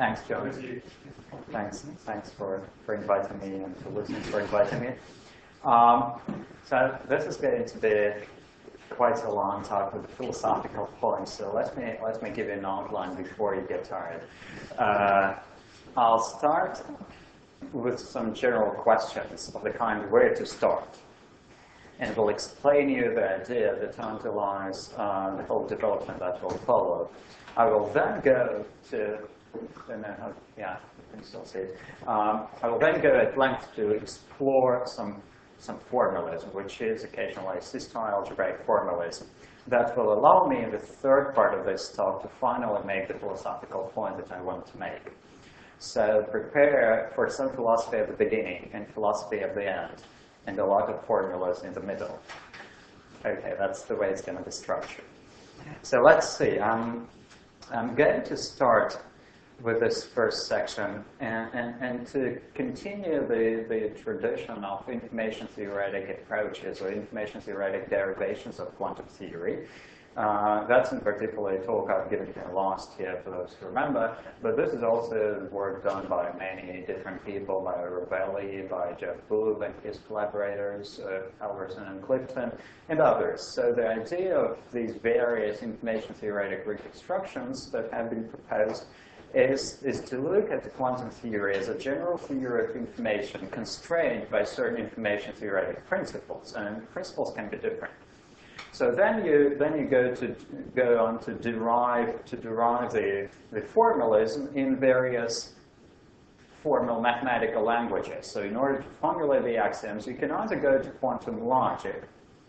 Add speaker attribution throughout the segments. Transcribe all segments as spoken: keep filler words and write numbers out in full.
Speaker 1: Thanks, John. Thanks, thanks for, for inviting me and for listeners for inviting me. Um, so this is going to be quite a long talk with philosophical points. So let me let me give you an outline before you get tired. Uh, I'll start with some general questions of the kind where to start, and will explain you the idea that underlies uh, the whole development that will follow. I will then go to, and then, uh, yeah, you can still see it. Um, I will then go at length to explore some, some formalism, which is occasionally system algebraic formalism. That will allow me in the third part of this talk to finally make the philosophical point that I want to make. So prepare for some philosophy at the beginning and philosophy at the end, and a lot of formulas in the middle. Okay, that's the way it's going to be structured. So let's see. Um, I'm going to start with this first section, and, and, and to continue the, the tradition of information theoretic approaches or information theoretic derivations of quantum theory. Uh, that's in particular a talk I've given here last year for those who remember, but this is also work done by many different people, by Rovelli, by Jeff Booth and his collaborators, uh, Alverson and Clifton, and others. So the idea of these various information theoretic reconstructions that have been proposed is, is to look at the quantum theory as a general theory of information constrained by certain information theoretic principles, and principles can be different. So then you then you go to go on to derive to derive the the formalism in various formal mathematical languages. So in order to formulate the axioms, you can either go to quantum logic,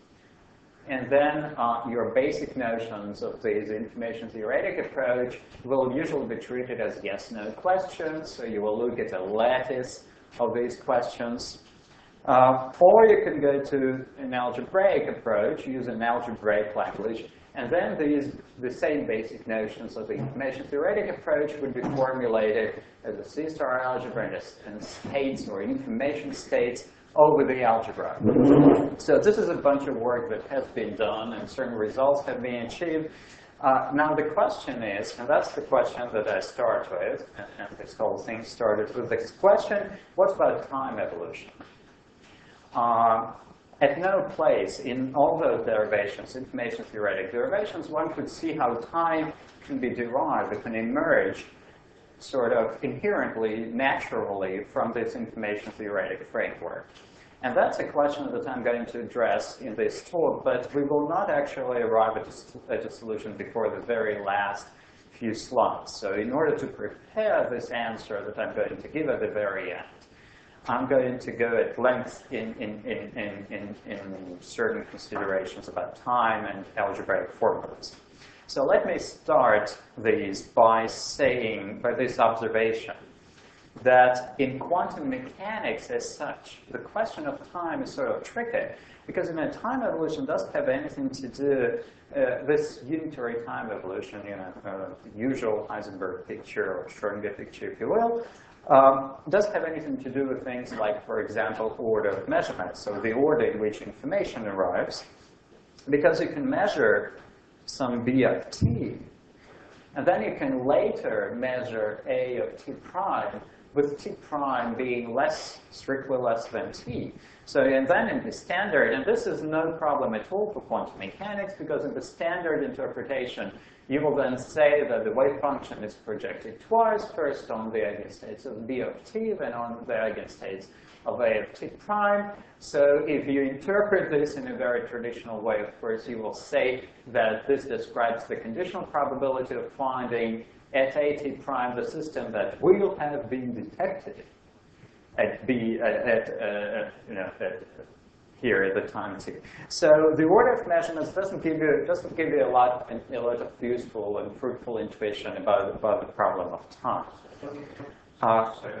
Speaker 1: and then uh, your basic notions of this information theoretic approach will usually be treated as yes/no questions. So you will look at a lattice of these questions. Uh, or you can go to an algebraic approach, use an algebraic language, and then these, the same basic notions of the information theoretic approach would be formulated as a C-star algebra and, and states or information states over the algebra. So this is a bunch of work that has been done, and certain results have been achieved. Uh, now the question is, and that's the question that I start with, and, and this whole thing started with this question, what about time evolution? Uh, at no place in all those derivations, information theoretic derivations, one could see how time can be derived, it can emerge sort of inherently, naturally from this information theoretic framework. And that's a question that I'm going to address in this talk, but we will not actually arrive at a, at a solution before the very last few slides. So in order to prepare this answer that I'm going to give at the very end, I'm going to go at length in, in, in, in, in, in certain considerations about time and algebraic formulas. So let me start these by saying, by this observation, that in quantum mechanics as such, the question of time is sort of tricky, because in a time evolution doesn't have anything to do, uh, this unitary time evolution, you know, uh, usual Heisenberg picture or Schrödinger picture, if you will, Um, doesn't have anything to do with things like, for example, order of measurement, so the order in which information arrives, because you can measure some b of t, and then you can later measure a of t prime, with t prime being less, strictly less than t. So, and then in the standard, and this is no problem at all for quantum mechanics, because in the standard interpretation, you will then say that the wave function is projected twice, first on the eigenstates of b of t, then on the eigenstates of a of t prime. So if you interpret this in a very traditional way, of course, you will say that this describes the conditional probability of finding at a t prime the system that will have been detected at b at, at uh, you know at, here at the time t. So the order of measurements doesn't give you doesn't give you a lot a lot of useful and fruitful intuition about about the problem of time. Uh,
Speaker 2: Sorry,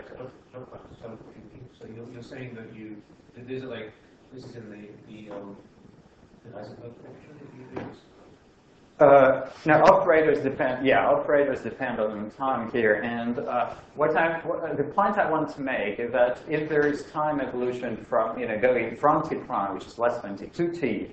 Speaker 2: so you're, you're saying that you this is like this is in the the um, the Heisenberg picture that you use.
Speaker 1: Uh, now, operators depend. Yeah, operators depend on time here. And uh, what I, what, the point I want to make is that if there is time evolution from, you know, going from t prime, which is less than t, to t,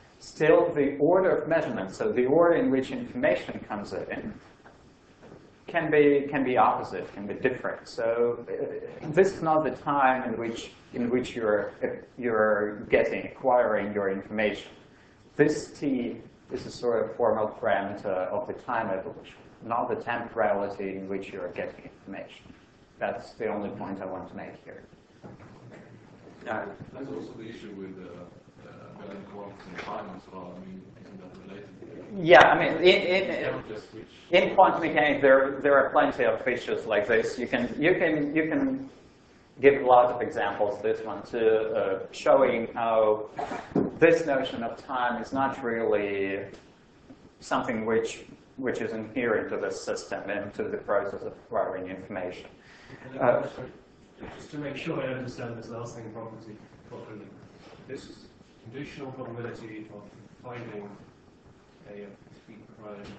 Speaker 1: still the order of measurement, so the order in which information comes in, can be can be opposite, can be different. So uh, this is not the time in which in which you're you're getting acquiring your information. This t is a sort of formal parameter of the time evolution, not the temporality in which you're getting information. That's the only point I want to make here. Uh,
Speaker 3: That's also the issue with uh, uh, valid quantities and time as well. I mean, isn't that related?
Speaker 1: Yeah, I mean, in, in,
Speaker 3: Don't just switch.
Speaker 1: in quantum mechanics, there there are plenty of issues like this. You can you can you can give a lot of examples. This one too, uh, showing how this notion of time is not really something which which is inherent to the system and to the process of acquiring information. Uh,
Speaker 4: Just to make sure I understand this last thing properly, properly. This is conditional probability of finding a T prime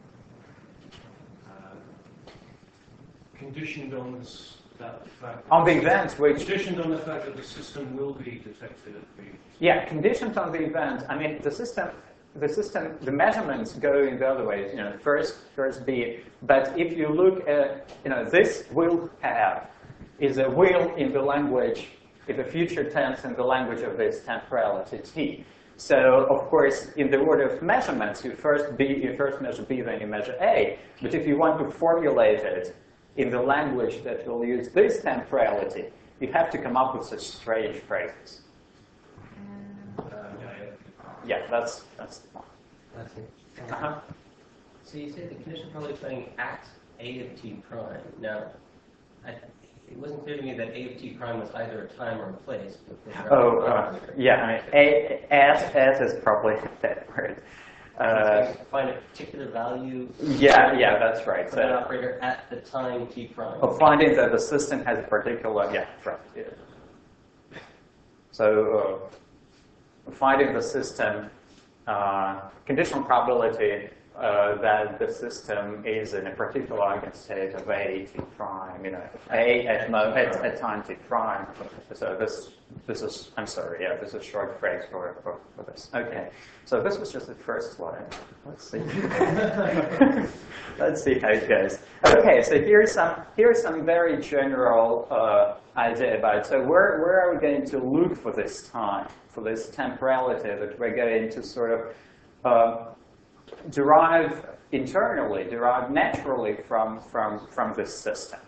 Speaker 4: uh, conditioned on this, that fact.
Speaker 1: on the event which
Speaker 4: Conditioned on the fact that the system will be detected at the.
Speaker 1: yeah, conditioned on the event. I mean, the system, the system, the measurements go in the other way. You know, first, first be. But if you look at, you know, this will have is a will in the language, in the future tense in the language of this temporality t. So of course, in the order of measurements, you first b, you first measure b, then you measure a. But if you want to formulate it in the language that will use this temporality, you have to come up with such strange phrases.
Speaker 4: Uh, yeah, yeah.
Speaker 1: Yeah, that's that's the point.
Speaker 5: That's it.
Speaker 1: Uh-huh.
Speaker 5: So you say the condition probably playing at a of t prime. Now, I, it wasn't clear to me that a of t prime was either a time or a place. But was
Speaker 1: Oh, uh, yeah, I mean, a, as, as is probably that word. Uh,
Speaker 5: find a particular value.
Speaker 1: yeah, yeah, that's right.
Speaker 5: For an
Speaker 1: So,
Speaker 5: operator at the time t prime.
Speaker 1: of finding that the system has a particular, yeah, right. Yeah. So, uh, finding the system, uh, conditional probability uh, that the system is in a particular eigenstate of a t prime, you know, a at, mo at, at time t prime. So this this is, I'm sorry, yeah, this is a short phrase for, for, for this. Okay, so this was just the first slide. Let's see. Let's see how it goes. Okay, so here's some here's some very general uh, idea about it. So where where are we going to look for this time, for this temporality that we're going to sort of uh, derive internally, derive naturally from, from, from this system.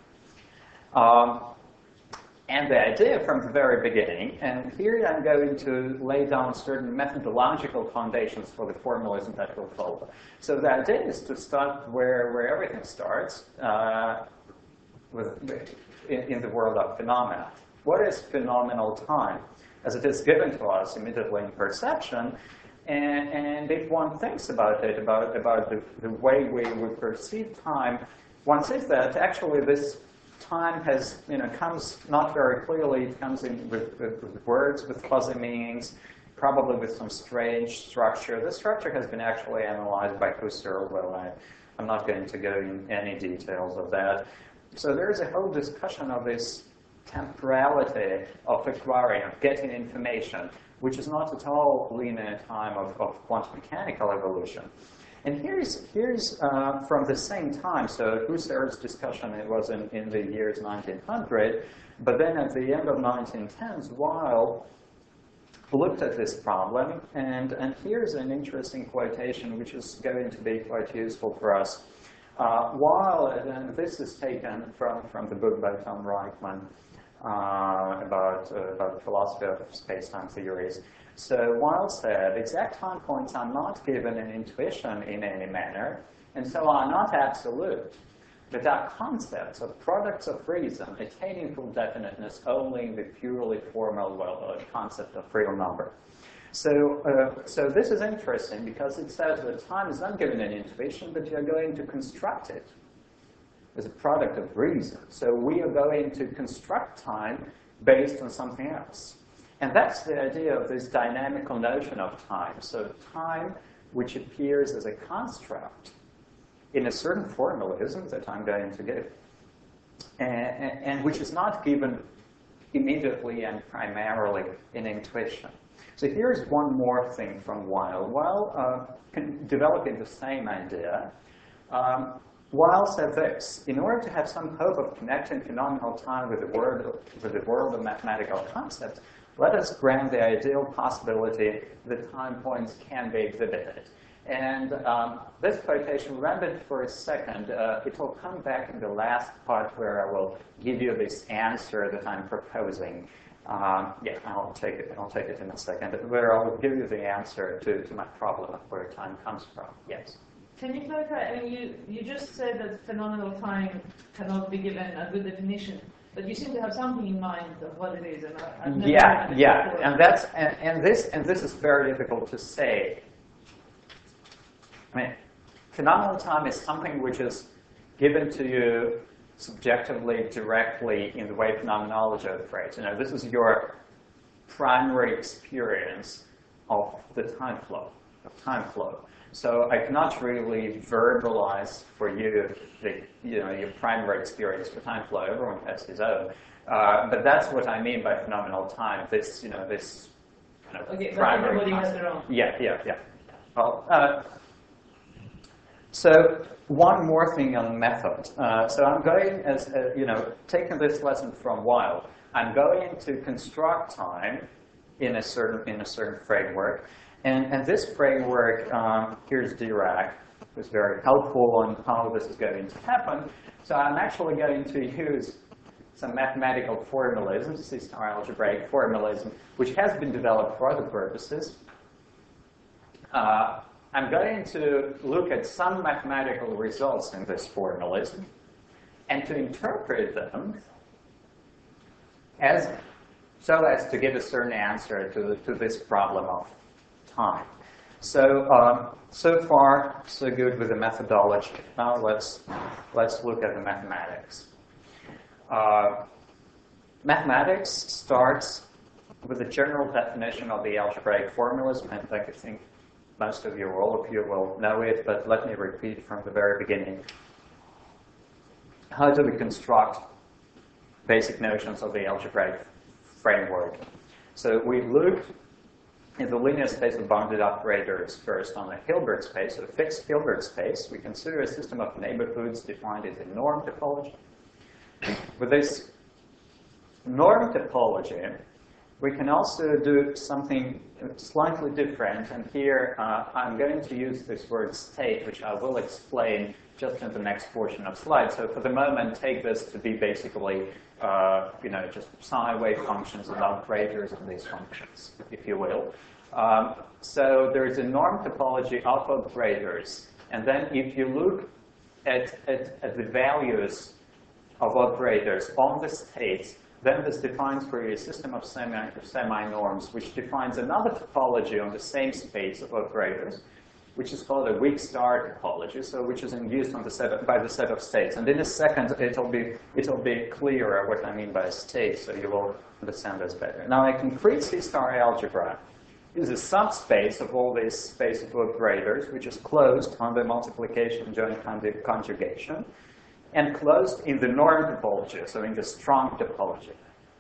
Speaker 1: Um, and the idea from the very beginning, and here I'm going to lay down certain methodological foundations for the formalism that will follow. So the idea is to start where, where everything starts, uh, with, in, in the world of phenomena. What is phenomenal time? As it is given to us immediately in perception, And, and if one thinks about it, about, about the, the way we, we perceive time, one sees that actually this time has, you know, comes not very clearly. It comes in with, with, with words, with fuzzy meanings, probably with some strange structure. The structure has been actually analyzed by Husserl, though I, I'm not going to go in any details of that. So there is a whole discussion of this temporality of acquiring, of getting information, which is not at all linear time of, of quantum mechanical evolution. And here's, here's uh, from the same time, so Husserl's discussion, it was in, in the years nineteen hundred, but then at the end of nineteen tens, Weil looked at this problem, and, and here's an interesting quotation which is going to be quite useful for us. Uh, Weil, and this is taken from, from the book by Tom Reichman, Uh, about, uh, about the philosophy of space-time theories. So Weil said, exact time points are not given in intuition in any manner, and so are not absolute, but are concepts of products of reason attaining full definiteness only in the purely formal well, uh, concept of real number. So, uh, so this is interesting because it says that time is not given in intuition, but you're going to construct it as a product of reason. So we are going to construct time based on something else. And that's the idea of this dynamical notion of time. So time which appears as a construct in a certain formalism that I'm going to give, and, and, and which is not given immediately and primarily in intuition. So here's one more thing from Weil. Weil uh, developing the same idea, um, Weil said this: in order to have some hope of connecting phenomenal time with the world, with the world of mathematical concepts, let us grant the ideal possibility that time points can be exhibited. And um, this quotation, remember it for a second, uh, it will come back in the last part where I will give you this answer that I'm proposing. Um, yeah, I'll take it. I'll take it in a second. Where I'll give you the answer to, to my problem of where time comes from. Yes.
Speaker 6: Can you clarify? I mean, you, you just said that phenomenal time cannot be given a good definition, but you seem to have something in mind of what it is. And I, I've never
Speaker 1: Yeah,
Speaker 6: heard it
Speaker 1: yeah,
Speaker 6: before.
Speaker 1: and that's and, and this and this is very difficult to say. I mean, phenomenal time is something which is given to you subjectively, directly in the way phenomenology operates. You know, this is your primary experience of the time flow, of time flow. So I cannot really verbalize for you the, you know, your primary experience for time flow. Everyone has his own. Uh, but that's what I mean by phenomenal time. This, you know, this kind of
Speaker 6: Okay, but
Speaker 1: primary
Speaker 6: everybody has
Speaker 1: concept.
Speaker 6: their own.
Speaker 1: Yeah, yeah, yeah. Well, uh, so one more thing on method. Uh, so I'm going, as uh, you know, taking this lesson from Weil, I'm going to construct time in a certain in a certain framework, and and this framework, um, here's Dirac, who's very helpful on how this is going to happen. So I'm actually going to use some mathematical formalism, C-star algebraic formalism, which has been developed for other purposes. Uh, I'm going to look at some mathematical results in this formalism and to interpret them as so as to give a certain answer to, the, to this problem of time. So, um, so far, so good with the methodology. Now let's, let's look at the mathematics. Uh, mathematics starts with a general definition of the algebraic formalism, and I think most of you, or all of you, will know it, but let me repeat from the very beginning. How do we construct basic notions of the algebraic framework? So we looked in the linear space of bounded operators first on a Hilbert space, so a fixed Hilbert space. We consider a system of neighborhoods defined as a norm topology. With this norm topology, we can also do something slightly different, and here uh, I'm going to use this word state, which I will explain just in the next portion of slides. So for the moment, take this to be basically, uh, you know, just sine wave functions and operators on these functions, if you will. Um, so there is a norm topology of operators, and then if you look at, at, at the values of operators on the states, then this defines for you a system of semi, semi-norms, which defines another topology on the same space of operators, which is called a weak star topology, so which is induced on the set of, by the set of states. And in a second, it'll be, it'll be clearer what I mean by state, so you will understand this better. Now, a concrete C-star algebra is a subspace of all this space of operators, which is closed on the multiplication joint conjugation, and closed in the norm topology, so in the strong topology.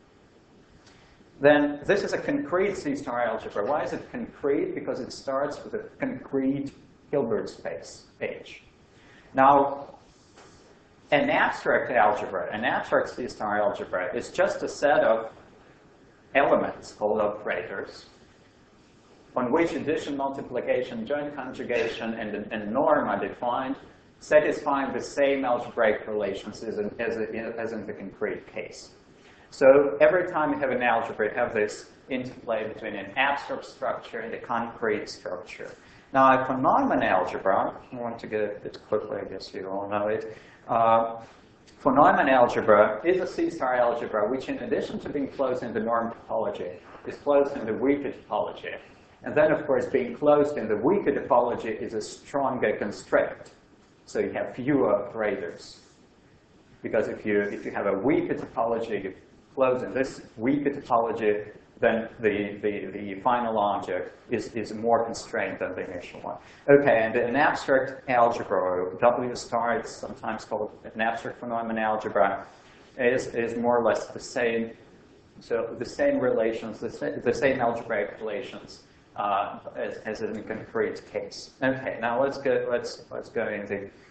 Speaker 1: Then this is a concrete C-star algebra. Why is it concrete? Because it starts with a concrete Hilbert space H. Now, an abstract algebra, an abstract C-star algebra, is just a set of elements called operators on which addition, multiplication, joint conjugation, and, and norm are defined, satisfying the same algebraic relations as in, as, as in the concrete case. So every time you have an algebra, you have this interplay between an abstract structure and a concrete structure. Now, for Neumann algebra, I want to get a bit quickly, I guess you all know it. Uh, for Neumann algebra is a C-star algebra, which in addition to being closed in the norm topology, is closed in the weaker topology. And then, of course, being closed in the weaker topology is a stronger constraint. So you have fewer operators. Because if you, if you have a weaker topology, you close in this weaker topology, then the, the, the final object is, is more constrained than the initial one. Okay, and an abstract algebra, or W star, it's sometimes called an abstract von Neumann algebra, is, is more or less the same. So the same relations, the, sa the same algebraic relations uh, as, as in the concrete case. Okay, now let's go, let's, let's go into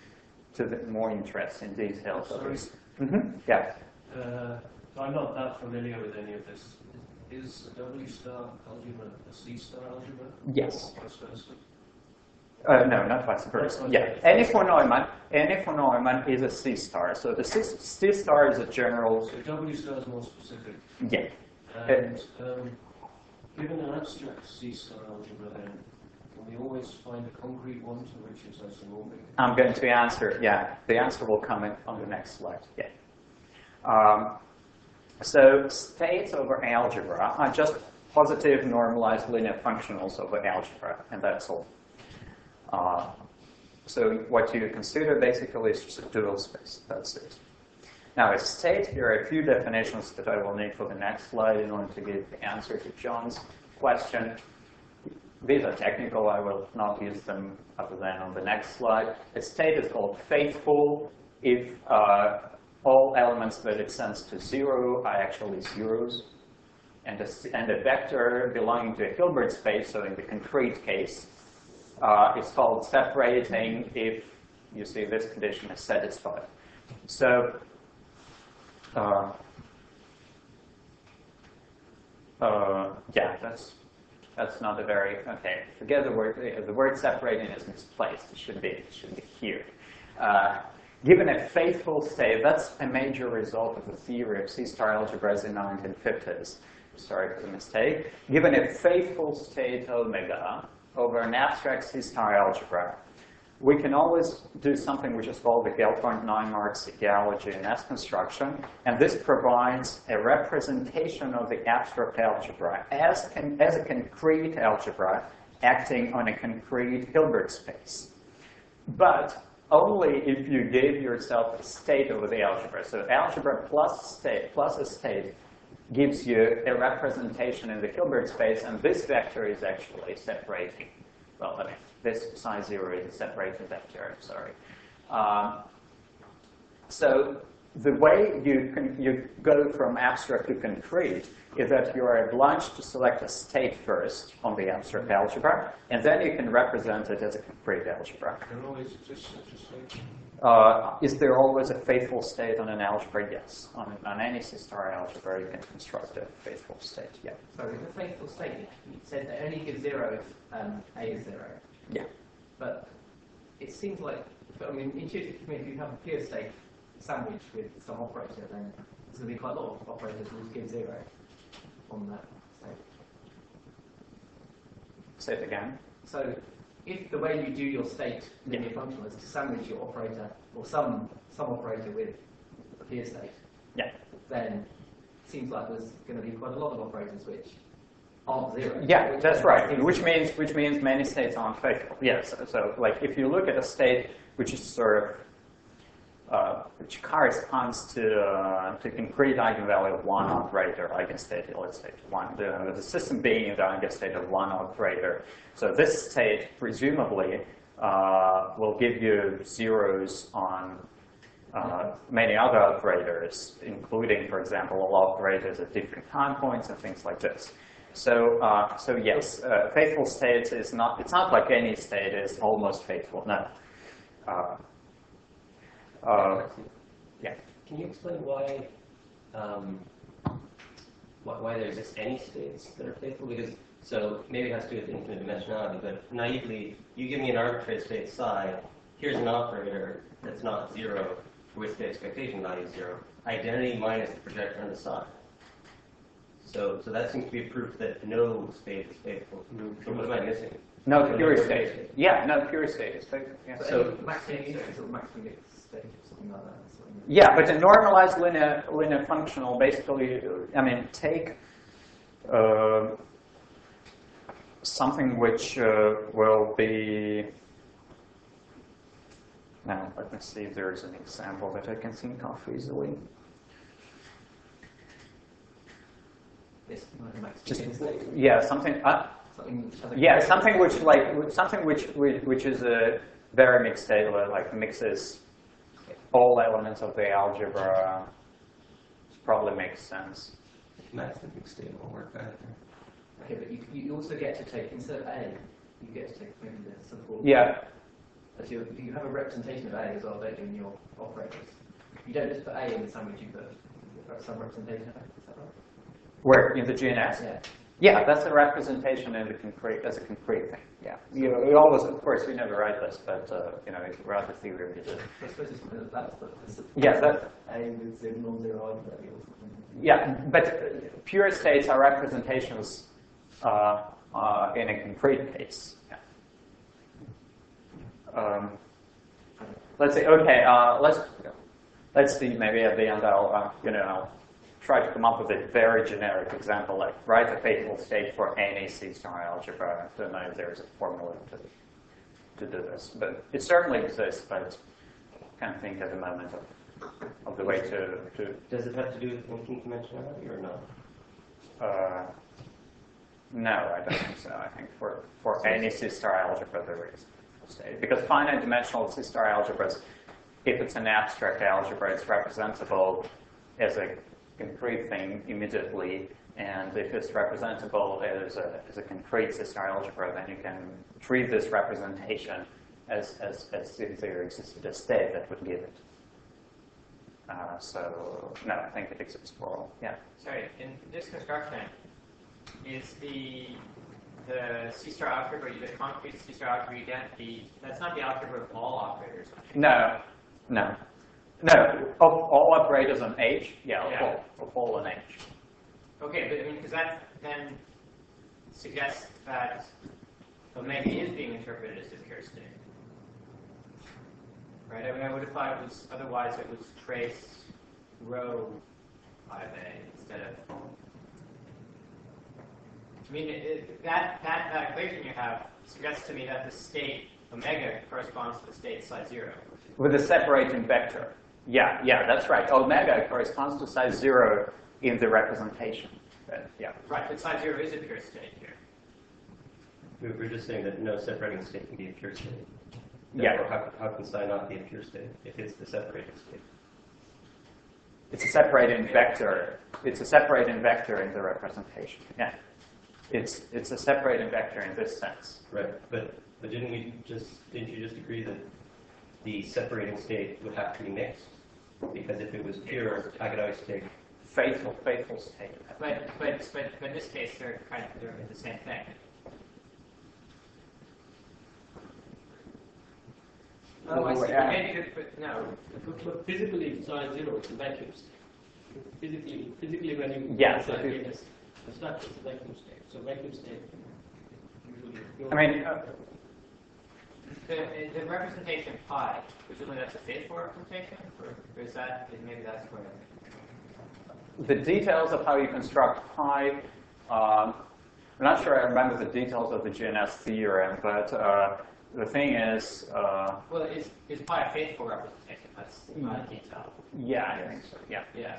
Speaker 1: to the more interesting details of
Speaker 4: Sorry.
Speaker 1: this. Mm-hmm. Yeah.
Speaker 4: Uh, so I'm not that familiar with any of this. Is a W-star algebra a C-star algebra?
Speaker 1: Yes.
Speaker 4: Or vice versa?
Speaker 1: Uh, no, not vice versa. Yeah. Any for Neumann, any for Neumann is a C star. So the C, C star is a general.
Speaker 4: So W-star is more specific.
Speaker 1: Yeah.
Speaker 4: And um, given an abstract C-star algebra, then can we always find a concrete one to which it's isomorphic?
Speaker 1: I'm going to answer. Yeah. The answer will come in on the next slide. Yeah. Um, so states over algebra are just positive normalized linear functionals over algebra, and that's all. Uh, so what you consider basically is just a dual space. That's it. Now, a state, here are a few definitions that I will need for the next slide in order to give the answer to John's question. These are technical. I will not use them other than on the next slide. A state is called faithful if uh, all elements that it sends to zero are actually zeros. And a, and a vector belonging to a Hilbert space, so in the concrete case, uh, is called separating if, you see, this condition is satisfied. So, uh, uh, yeah, that's that's not a very, okay, forget the word, the word separating is misplaced. It should be, it should be here. Uh, Given a faithful state, that's a major result of the theory of C-star algebras in the nineteen fifties. Sorry for the mistake. Given a faithful state omega over an abstract C-star algebra, we can always do something which is called the Gelfand-Neimark galogy in S construction, and this provides a representation of the abstract algebra as, con as a concrete algebra acting on a concrete Hilbert space. But only if you gave yourself a state over the algebra. So algebra plus state plus a state gives you a representation in the Hilbert space, and this vector is actually separating. Well, I mean, this psi zero is a separating vector. I'm sorry. Um, so the way you can you go from abstract to concrete is that you are obliged to select a state first on the abstract algebra, and then you can represent it as a concrete algebra.
Speaker 4: There always exists such a state.
Speaker 1: Uh, is there always a faithful state on an algebra? Yes. On, on any C-star algebra, you can construct a faithful state. Yeah.
Speaker 7: So with the faithful state, you said that only gives zero if um, A is zero.
Speaker 1: Yeah.
Speaker 7: But it seems like, I mean, intuitively, to me, if you have a pure state sandwich with some operator, then there's going to be quite a lot of operators who will give zero on that state.
Speaker 1: Say it again.
Speaker 7: So if the way you do your state linear functional is to sandwich your operator, or some some operator with a pure state,
Speaker 1: Yeah.
Speaker 7: then it seems like there's going to be quite a lot of operators which aren't zero.
Speaker 1: Yeah,
Speaker 7: which
Speaker 1: that's
Speaker 7: then
Speaker 1: right.
Speaker 7: seems
Speaker 1: Which
Speaker 7: to-
Speaker 1: means which means many states aren't faithful. Yes. So, so like if you look at a state which is sort of uh, which corresponds to uh, to concrete eigenvalue of one operator, eigenstate, let's say one, the, the system being the eigenstate of one operator. So this state presumably uh, will give you zeros on uh, many other operators, including, for example, all operators at different time points and things like this. So, uh, so yes, uh, faithful states is not. It's not like any state is almost faithful. No. Uh, uh, yeah.
Speaker 5: Can you explain why, um, why, why there exists any states that are faithful? Because, so maybe it has to do with infinite dimensionality, but naively, you give me an arbitrary state psi, here's an operator that's not zero, for which the expectation value is zero. Identity minus the projector on the psi. So, so that seems to be proof that no state is faithful. So what am I missing?
Speaker 1: No pure state. Yeah, no pure state is faithful. Yeah.
Speaker 7: So,
Speaker 5: So-
Speaker 7: any maximum unit or maximum unit state or something like that. Something
Speaker 1: Yeah, but a normalized linear linear functional basically, I mean, take uh, something which uh, will be. Now, let me see if there is an example that I can think of easily.
Speaker 7: This like a maximum
Speaker 1: Just
Speaker 7: unit state.
Speaker 1: yeah, something. Uh,
Speaker 7: Something which has a
Speaker 1: yeah, something which like something which which, which is a very mixed state, like mixes all elements of the algebra. Probably makes sense.
Speaker 5: Math the mixed state won't work either.
Speaker 7: Okay, but you, you also get to take, instead of A, you get to take maybe the support.
Speaker 1: Yeah.
Speaker 7: So you, you have a representation of A as well, don't you, in your operators? You don't just put A in the sandwich, you put some representation of A, is that right?
Speaker 1: Where in the G N S?
Speaker 7: Yeah.
Speaker 1: Yeah, that's a representation in the concrete as a concrete thing. Yeah, you, you always, of course, you never write this, but uh, you know, throughout the theory, you do.
Speaker 7: I suppose it's, that's the, that's
Speaker 1: Yeah, that,
Speaker 7: A with zero, non-zero arbitrary or something.
Speaker 1: yeah, but pure states are representations uh, uh, in a concrete case. Yeah. Um, let's say, okay, uh, let's let's see. Maybe at the end, I'll uh, you know I'll try to come up with a very generic example, like write a faithful state for any C-star algebra. So now there's a formula to to do this, but it certainly exists. But I can't think at the moment of of the way to to.
Speaker 5: Does it have to do with infinite dimensionality or not?
Speaker 1: Uh, no, I don't think so. I think for for any C-star algebra there is a state, because finite dimensional C-star algebras, if it's an abstract algebra, it's representable as a concrete thing immediately, and if it's representable as a, as a concrete C-star algebra, then you can treat this representation as, as, as if there existed a state that would give it. Uh, so, no, I think it exists for all, yeah.
Speaker 8: Sorry, in this construction, is the the C-star algebra, the concrete C-star algebra you get, the, that's not the algebra of all operators.
Speaker 1: No, no. No, of all operators on H, yeah, of,
Speaker 8: Yeah.
Speaker 1: All, of all on H.
Speaker 8: Okay, but I mean, because that then suggests that omega is being interpreted as the pure state. Right? I mean, I would have thought it was, otherwise it was trace rho five A instead of. I mean, it, it, that, that, that equation you have suggests to me that the state omega corresponds to the state psi zero.
Speaker 1: With a separating vector. Yeah, yeah, that's right. Omega corresponds to size zero in the representation. But, yeah.
Speaker 8: Right, but psi zero is a pure state here.
Speaker 5: We- We're just saying that no separating state can be a pure state.
Speaker 1: Yeah.
Speaker 5: Therefore, how, how can psi not be a pure state if it's the separating state?
Speaker 1: It's a separating vector. It's a separating vector in the representation. Yeah. It's it's a separating vector in this sense.
Speaker 5: Right, but but didn't we just didn't you just agree that the separating state would have to be mixed? Because if it was pure, I could always take.
Speaker 1: Faithful, faithful state.
Speaker 8: But, but, but, but in this case, they're kind of they're the same thing.
Speaker 7: Oh, I see.
Speaker 1: Yeah.
Speaker 8: Maybe, the- but no.
Speaker 4: But, but physically, psi zero is a vacuum state. Physically, physically when you
Speaker 1: Yeah,
Speaker 4: psi
Speaker 1: so if you-
Speaker 4: is the structure is a vacuum state. So vacuum state usually.
Speaker 1: I mean, uh,
Speaker 8: The, the representation pi, presumably that's a faithful representation, or, or is that maybe that's where?
Speaker 1: the details of how you construct pi, um, I'm not sure I remember the details of the G N S theorem, but uh, the thing is, uh,
Speaker 8: Well, is is pi a faithful representation? That's not a detail.
Speaker 1: yeah, I think so. Yeah,
Speaker 8: Yeah.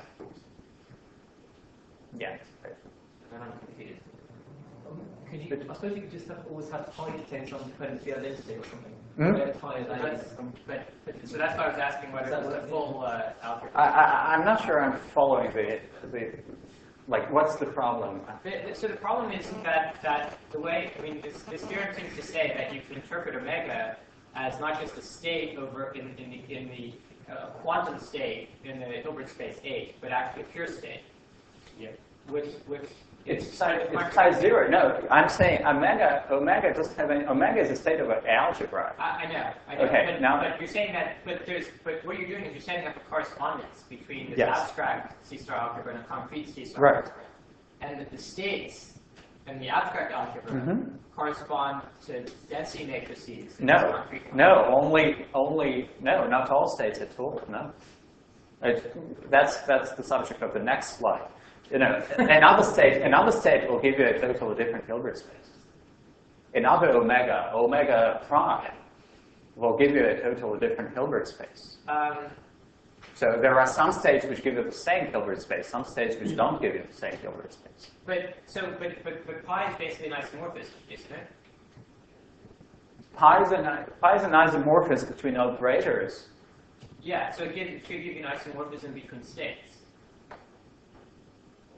Speaker 1: yeah.
Speaker 8: Then I'm confused.
Speaker 7: Could you, I suppose you could just have, always have pi contain some dependency identity or something.
Speaker 1: Hmm?
Speaker 7: Where pi is
Speaker 8: So
Speaker 7: A
Speaker 8: that's,
Speaker 7: is some-
Speaker 8: but, so that's why I was asking whether it was a full uh, algebra.
Speaker 1: I, I, I'm not sure I'm following the, the, like, what's the problem?
Speaker 8: The- the- So the problem is that, that the way, I mean, this, this theorem seems to say that you can interpret omega as not just a state over in, in the, in the uh, quantum state in the Hilbert space H, but actually a pure state.
Speaker 4: Yeah.
Speaker 8: Which, which
Speaker 1: It's
Speaker 8: is
Speaker 1: size,
Speaker 8: kind of
Speaker 1: it's size zero. No, I'm saying omega, omega doesn't have any, omega is a state of an algebra.
Speaker 8: I, I know, I know.
Speaker 1: Okay,
Speaker 8: but,
Speaker 1: now-
Speaker 8: but you're saying that, but there's, but what you're doing is you're setting up a correspondence between this
Speaker 1: Yes.
Speaker 8: abstract C-star algebra and a concrete C-star
Speaker 1: Right.
Speaker 8: algebra. And that the states in the abstract algebra
Speaker 1: Mhm.
Speaker 8: correspond to density matrices. in
Speaker 1: No,
Speaker 8: the concrete
Speaker 1: no, only, only, no, not all states at all, no. It, that's, that's the subject of the next slide. You know, another state, another state will give you a totally different Hilbert space. Another omega, omega prime, will give you a totally different Hilbert space.
Speaker 8: Um,
Speaker 1: So there are some states which give you the same Hilbert space, some states which don't give you the same Hilbert space.
Speaker 8: but so, but, but, but pi is basically an isomorphism, isn't it?
Speaker 1: Pi is an, pi is an isomorphism between operators.
Speaker 8: Yeah. So it, gives, it should give you an isomorphism between states.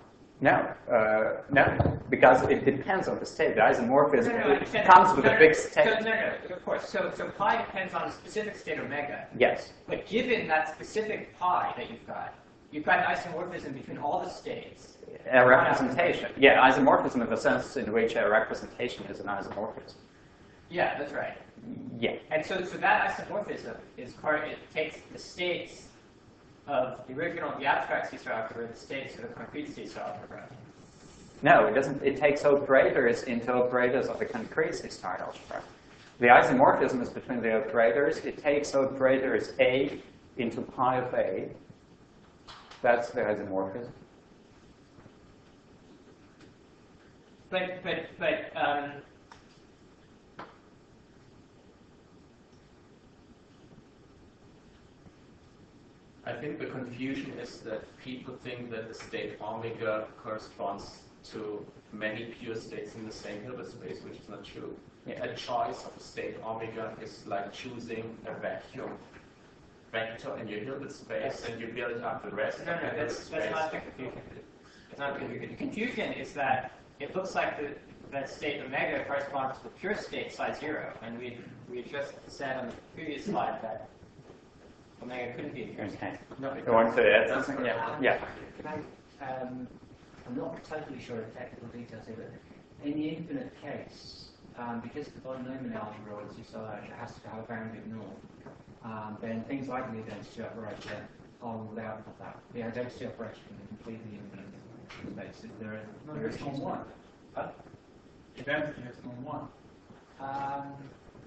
Speaker 1: No, uh, no, because it depends on the state. The isomorphism
Speaker 8: No, no, no, I
Speaker 1: it
Speaker 8: understand.
Speaker 1: comes with
Speaker 8: No,
Speaker 1: a
Speaker 8: no,
Speaker 1: big
Speaker 8: so-
Speaker 1: state.
Speaker 8: So, no, no, of course. So, so pi depends on a specific state omega.
Speaker 1: Yes.
Speaker 8: But given that specific pi that you've got, you've got an isomorphism between all the states.
Speaker 1: A representation. Yeah, isomorphism in the sense in which a representation is an isomorphism.
Speaker 8: Yeah, that's right.
Speaker 1: Yeah.
Speaker 8: And so, so that isomorphism is part. It takes the states of the original, the abstract C-star algebra, the states of the concrete C-star algebra.
Speaker 1: No, it doesn't. It takes operators into operators of the concrete C-star algebra. The isomorphism is between the operators. It takes operators A into pi of A. That's the isomorphism.
Speaker 8: But, but, but, um,
Speaker 3: I think the confusion is that people think that the state omega corresponds to many pure states in the same Hilbert space, which is not true.
Speaker 1: Yeah.
Speaker 3: A choice of a state omega is like choosing a vacuum vector in your Hilbert space, and you build up the rest
Speaker 8: no,
Speaker 3: of
Speaker 8: no,
Speaker 3: the
Speaker 8: that's,
Speaker 3: Hilbert
Speaker 8: that's
Speaker 3: space.
Speaker 8: not the confusion. It's not the confusion. The confusion is that it looks like the, that state omega corresponds to the pure state psi zero, and we we just said on the previous slide that omega couldn't be a pure state.
Speaker 1: Okay.
Speaker 3: No, it
Speaker 1: You want to add
Speaker 3: doesn't.
Speaker 1: something? Yeah.
Speaker 7: Um,
Speaker 1: Yeah.
Speaker 7: Can I, um, I'm not totally sure of technical details here, but in the infinite case, um, because the von Neumann algebra or the C-star algebra has to have a boundary of norm, um, then things like the identity operator are ruled out of that. The identity operator can be completely infinite space. If there are,
Speaker 9: No,
Speaker 7: there are
Speaker 9: there's no
Speaker 7: issues with-
Speaker 9: one.
Speaker 7: Huh?
Speaker 9: Identity has no one.
Speaker 7: Um,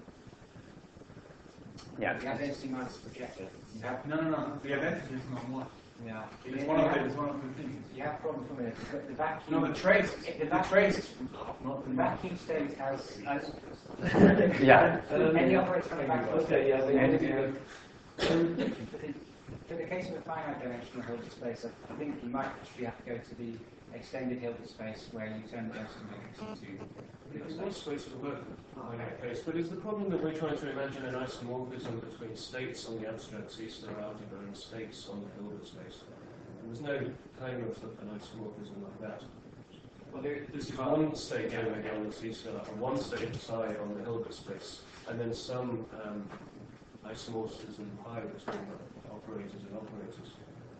Speaker 1: Yeah.
Speaker 7: the identity minus projector. You have,
Speaker 9: No, no, no. The identity is no one.
Speaker 7: yeah.
Speaker 9: It's
Speaker 7: You
Speaker 9: one of
Speaker 7: have-
Speaker 9: the, it's one of the things.
Speaker 7: You have problem from it. The, the vacuum.
Speaker 9: No, the trace.
Speaker 7: The
Speaker 9: The
Speaker 7: vacuum,
Speaker 9: trace. Not
Speaker 7: the
Speaker 9: the
Speaker 7: vacuum state has. has
Speaker 1: Yeah.
Speaker 7: Any operator on the vacuum state.
Speaker 4: yeah, the
Speaker 7: Any- But in, in the case of a finite dimensional Hilbert space, I think you might actually have to go to the extended Hilbert space where you turn the density matrix into Hilbert
Speaker 4: There's no
Speaker 7: space.
Speaker 4: space for work in that case, but is the problem that we're trying to imagine an isomorphism between states on the abstract C-star algebra and states on the Hilbert space? There's no claim of an isomorphism like that.
Speaker 7: Well, there,
Speaker 4: This is one state omega on the C-star and one state psi on the Hilbert space, and then some um, isomorphism pi between the operators and operators.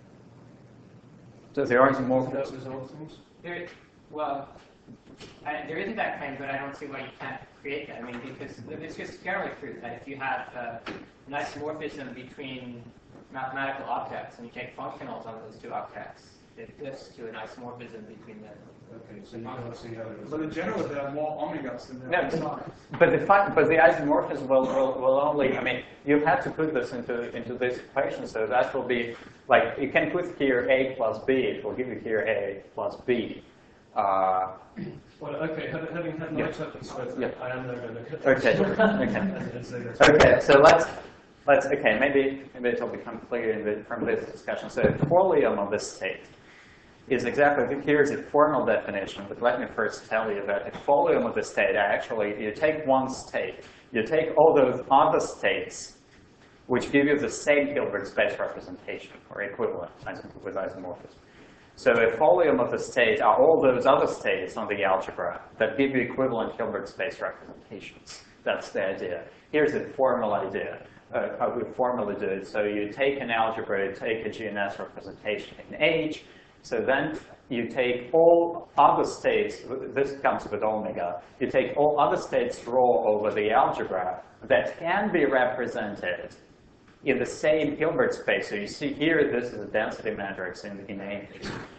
Speaker 1: So the
Speaker 4: Does
Speaker 1: isomorphism.
Speaker 4: that resolve things?
Speaker 8: There, well, I, there isn't that claim, but I don't see why you can't create that. I mean, because it's just generally true that if you have uh, an isomorphism between mathematical objects and you take functionals on those two objects, it lifts to an isomorphism between them.
Speaker 4: Okay, so you can't see how it
Speaker 9: But in
Speaker 4: is.
Speaker 9: general, there are more omegas than there
Speaker 1: No,
Speaker 9: are psi.
Speaker 1: but the fi- but the isomorphism will, will, will only, I mean, you have to put this into into this equation, so that will be, like, you can put here A plus B, it will give you here A plus B. Uh,
Speaker 4: Well, okay, having, having had my
Speaker 1: Yeah.
Speaker 4: touch and sweat,
Speaker 1: Yeah.
Speaker 4: I am now going to...
Speaker 1: Okay, okay.
Speaker 4: And say that's-
Speaker 1: Okay, so let's, let's okay, maybe, maybe it'll become clear in the, from this discussion. So the folium of this state is exactly, here's a formal definition, but let me first tell you that the folium of the state, actually, you take one state, you take all those other states, which give you the same Hilbert space representation, or equivalent with isomorphism. So a folium of the state are all those other states on the algebra that give you equivalent Hilbert space representations. That's the idea. Here's the formal idea, uh, how we formally do it. So you take an algebra, you take a G N S representation in H, so then you take all other states, this comes with omega, you take all other states raw over the algebra that can be represented in the same Hilbert space. So you see here, this is a density matrix in, in A.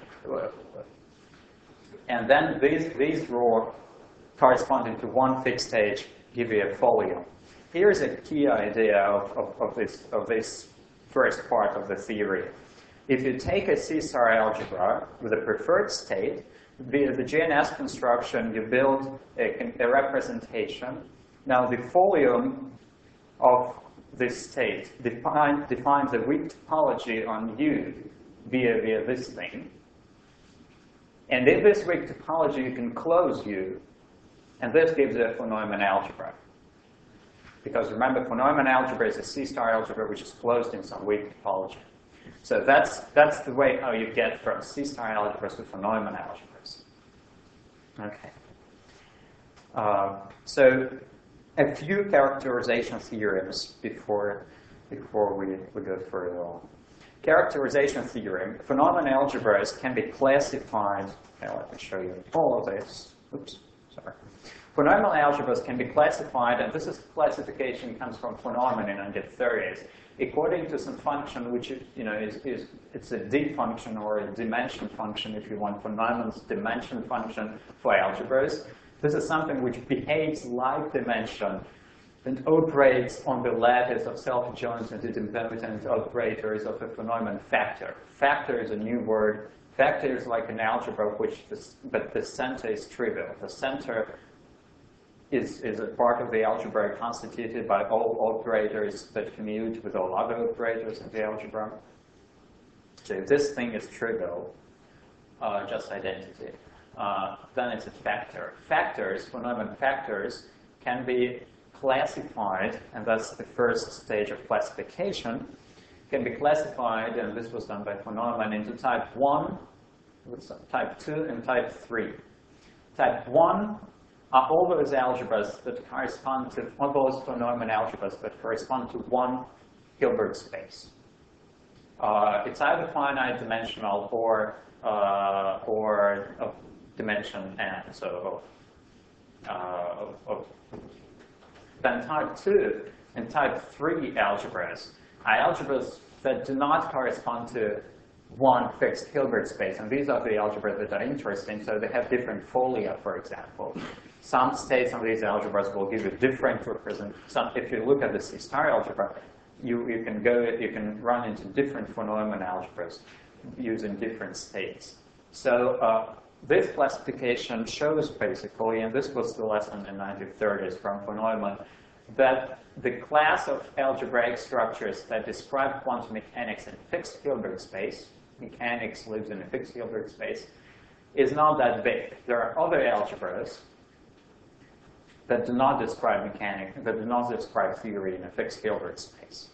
Speaker 1: And then these, these raw corresponding to one fixed stage give you a folium. Here's a key idea of, of, of, this, of this first part of the theory. If you take a C-star algebra with a preferred state, via the G N S construction, you build a, a representation. Now the folium of this state define, defines a weak topology on U via, via this thing. And in this weak topology, you can close U, and this gives you a von Neumann algebra. Because remember, von Neumann algebra is a C-star algebra which is closed in some weak topology. So that's, that's the way how you get from C-star algebras to von Neumann algebras. Okay. Uh, so a few characterization theorems before, before we, we go further on. Characterization theorem, von Neumann algebras can be classified, now let me show you all of this. Oops, sorry. Von Neumann algebras can be classified, and this is classification comes from von Neumann in the nineteen thirties, according to some function which you know is, is it's a D function or a dimension function if you want, von Neumann's dimension function for algebras. This is something which behaves like dimension and operates on the lattice of self-adjoint and idempotent operators of a von Neumann factor. Factor is a new word. Factor is like an algebra, which this, but the center is trivial. The center is, is a part of the algebra constituted by all operators that commute with all other operators in the algebra. So if this thing is trivial, uh, just identity, uh, then it's a factor. Factors, von Neumann factors, can be classified, and that's the first stage of classification, can be classified, and this was done by von Neumann, into type one, type two, and type three. Type one are all those algebras that correspond to, all those von Neumann algebras that correspond to one Hilbert space. Uh, it's either finite dimensional or, uh, or of dimension n, so of, uh, of, of Then type two and type three algebras are algebras that do not correspond to one fixed Hilbert space. And these are the algebras that are interesting. So they have different folia, for example. Some states of these algebras will give you different represent. Some, if you look at the C-star algebra, you, you can go, you can run into different von Neumann algebras using different states. So uh, this classification shows basically, and this was the lesson in the nineteen thirties from von Neumann, that the class of algebraic structures that describe quantum mechanics in a fixed Hilbert space, mechanics lives in a fixed Hilbert space, is not that big. There are other algebras that do not describe mechanics, that do not describe theory in a fixed Hilbert space.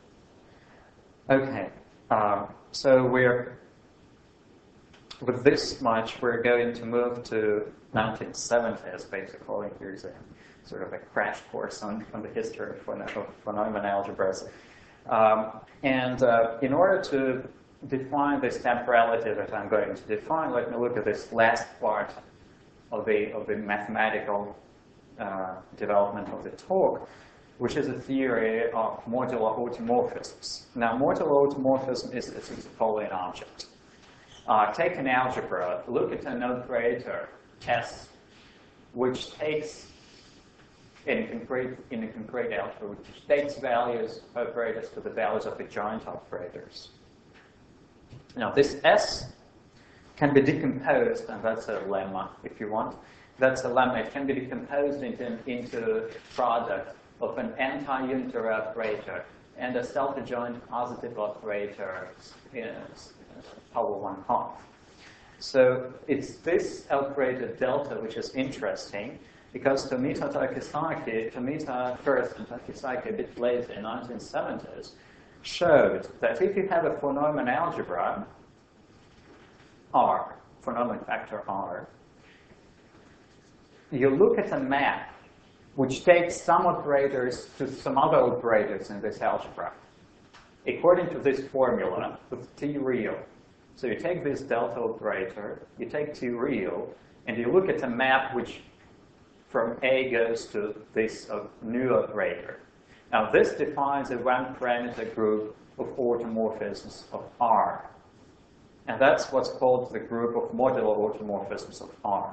Speaker 1: Okay, um, so we're with this much, we're going to move to nineteen seventies, basically. Here's a sort of a crash course on, on the history of von, of von Neumann algebras. Um, and uh, in order to define this temporality that I'm going to define, let me look at this last part of the, of the mathematical uh, development of the talk, which is a theory of modular automorphisms. Now, modular automorphism is a following object. Uh, take an algebra, look at an operator, S, which takes, in a concrete, in a concrete algebra, which takes values of operators to the values of adjoint operators. Now, this S can be decomposed, and that's a lemma, if you want. That's a lemma. It can be decomposed into, into a product of an anti-unitary operator and a self-adjoint positive operator, you know, power one half. So it's this operator delta which is interesting, because Tomita Takisaki, Tomita first and Takisaki a bit later in the nineteen seventies, showed that if you have a von Neumann algebra, R, von Neumann factor R, you look at a map which takes some operators to some other operators in this algebra, according to this formula with T real. So you take this delta operator, you take T real, and you look at a map which from A goes to this uh, new operator. Now this defines a one-parameter group of automorphisms of R. And that's what's called the group of modular automorphisms of R.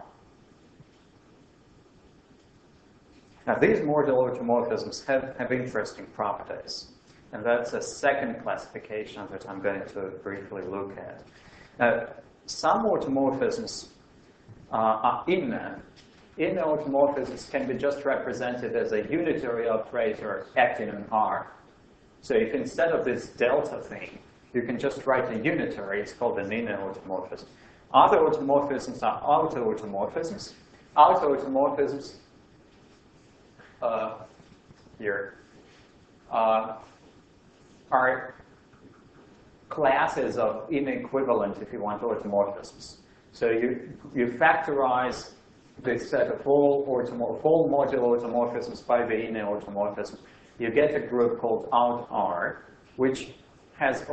Speaker 1: Now these modular automorphisms have, have interesting properties. And that's a second classification that I'm going to briefly look at. Now, some automorphisms uh, are inner. Inner automorphisms can be just represented as a unitary operator acting on R. So if instead of this delta thing, you can just write a unitary, it's called an inner automorphism. Other automorphisms are outer automorphisms. Outer automorphisms, uh, here, uh, are classes of inequivalent, if you want, automorphisms. So you, you factorize this set of all, automor all modular automorphisms by the inner automorphism. You get a group called out R, which has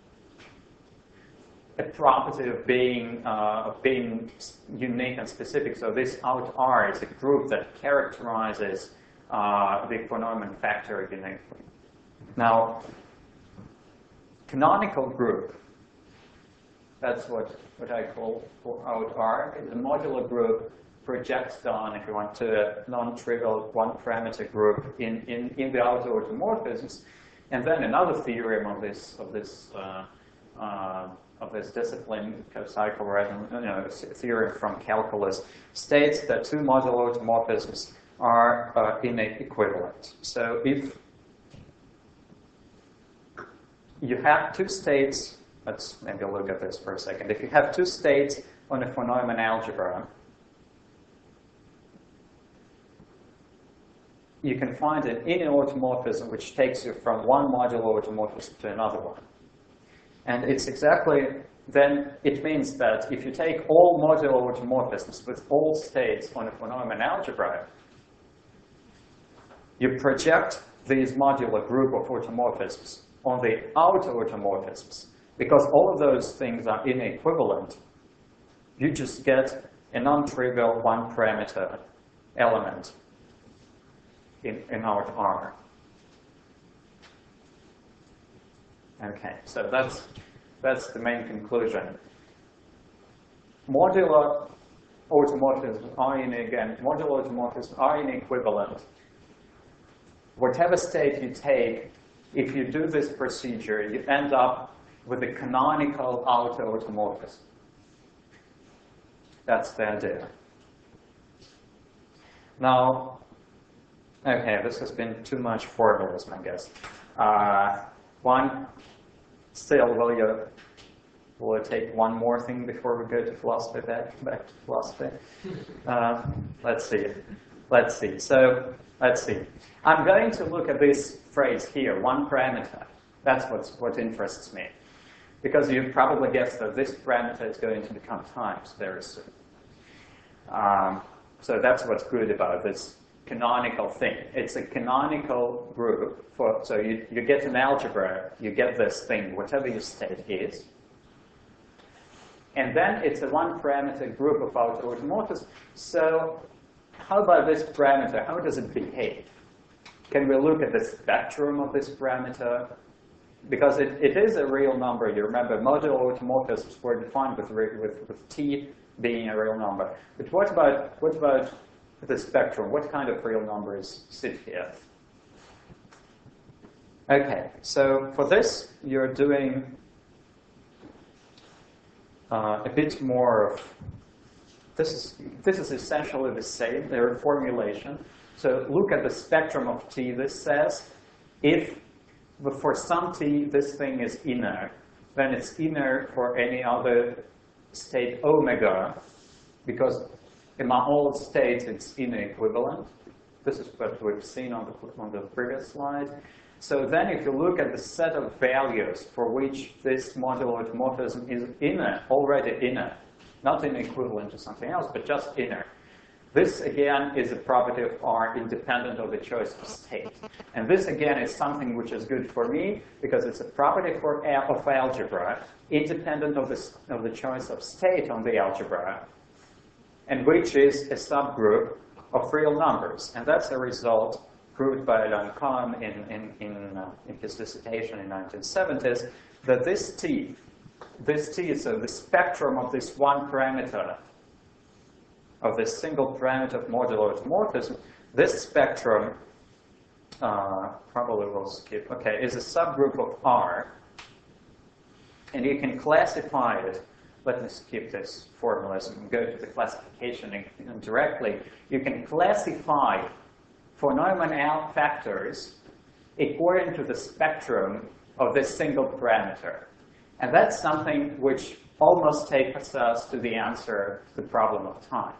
Speaker 1: a property of being, uh, of being unique and specific. So this out R is a group that characterizes uh, the von Neumann factor uniquely. Now, canonical group, that's what, what I call out R, is a modular group projects down, if you want, to a non-trivial one-parameter group in, in, in the outer automorphisms. And then another theorem of this, of this uh, uh, of this discipline, psychoreason, you know, theorem from calculus, states that two modular automorphisms are uh, inequivalent. So if you have two states, let's maybe look at this for a second. If you have two states on a von Neumann algebra, you can find an inner automorphism which takes you from one modular automorphism to another one. And it's exactly, then it means that if you take all modular automorphisms with all states on a von Neumann algebra, you project these modular group of automorphisms on the outer automorphisms. Because all of those things are inequivalent, you just get a non-trivial one-parameter element in, in out R. Okay, so that's, that's the main conclusion. Modular automorphisms are in, again, modular automorphisms are inequivalent. Whatever state you take, if you do this procedure, you end up with a canonical outer automorphism. That's the idea. Now, okay, this has been too much formalism, I guess. Uh, one, still, will you, will you take one more thing before we go to philosophy, back, back to philosophy? Uh, let's see. Let's see. So, let's see. I'm going to look at this phrase here, one parameter. That's what's, what interests me. Because you've probably guessed that this parameter is going to become times very soon. Um, so that's what's good about this canonical thing. It's a canonical group. For, so you, you get an algebra, you get this thing, whatever your state is. And then it's a one-parameter group of outer automorphisms. So how about this parameter? How does it behave? Can we look at the spectrum of this parameter? Because it, it is a real number. You remember, modular automorphisms were defined with, with, with T being a real number. But what about, what about the spectrum? What kind of real numbers sit here? Okay, so for this, you're doing uh, a bit more of, this is, this is essentially the same, their formulation. So look at the spectrum of T. This says if for some T this thing is inner, then it's inner for any other state omega, because among all states it's inner equivalent. This is what we've seen on the, on the previous slide. So then if you look at the set of values for which this modular automorphism is inner, already inner, not inner equivalent to something else, but just inner. This, again, is a property of R independent of the choice of state. And this, again, is something which is good for me because it's a property for, of algebra independent of the, of the choice of state on the algebra, and which is a subgroup of real numbers. And that's a result proved by Lacan in, in, in, uh, in his dissertation in the nineteen seventies, that this T, this T, so the spectrum of this one parameter, of this single parameter of modular automorphism, this spectrum, uh, probably we'll skip, okay, is a subgroup of R. And you can classify it. Let me skip this formalism and go to the classification directly. You can classify von Neumann factors according to the spectrum of this single parameter. And that's something which almost takes us to the answer to the problem of time.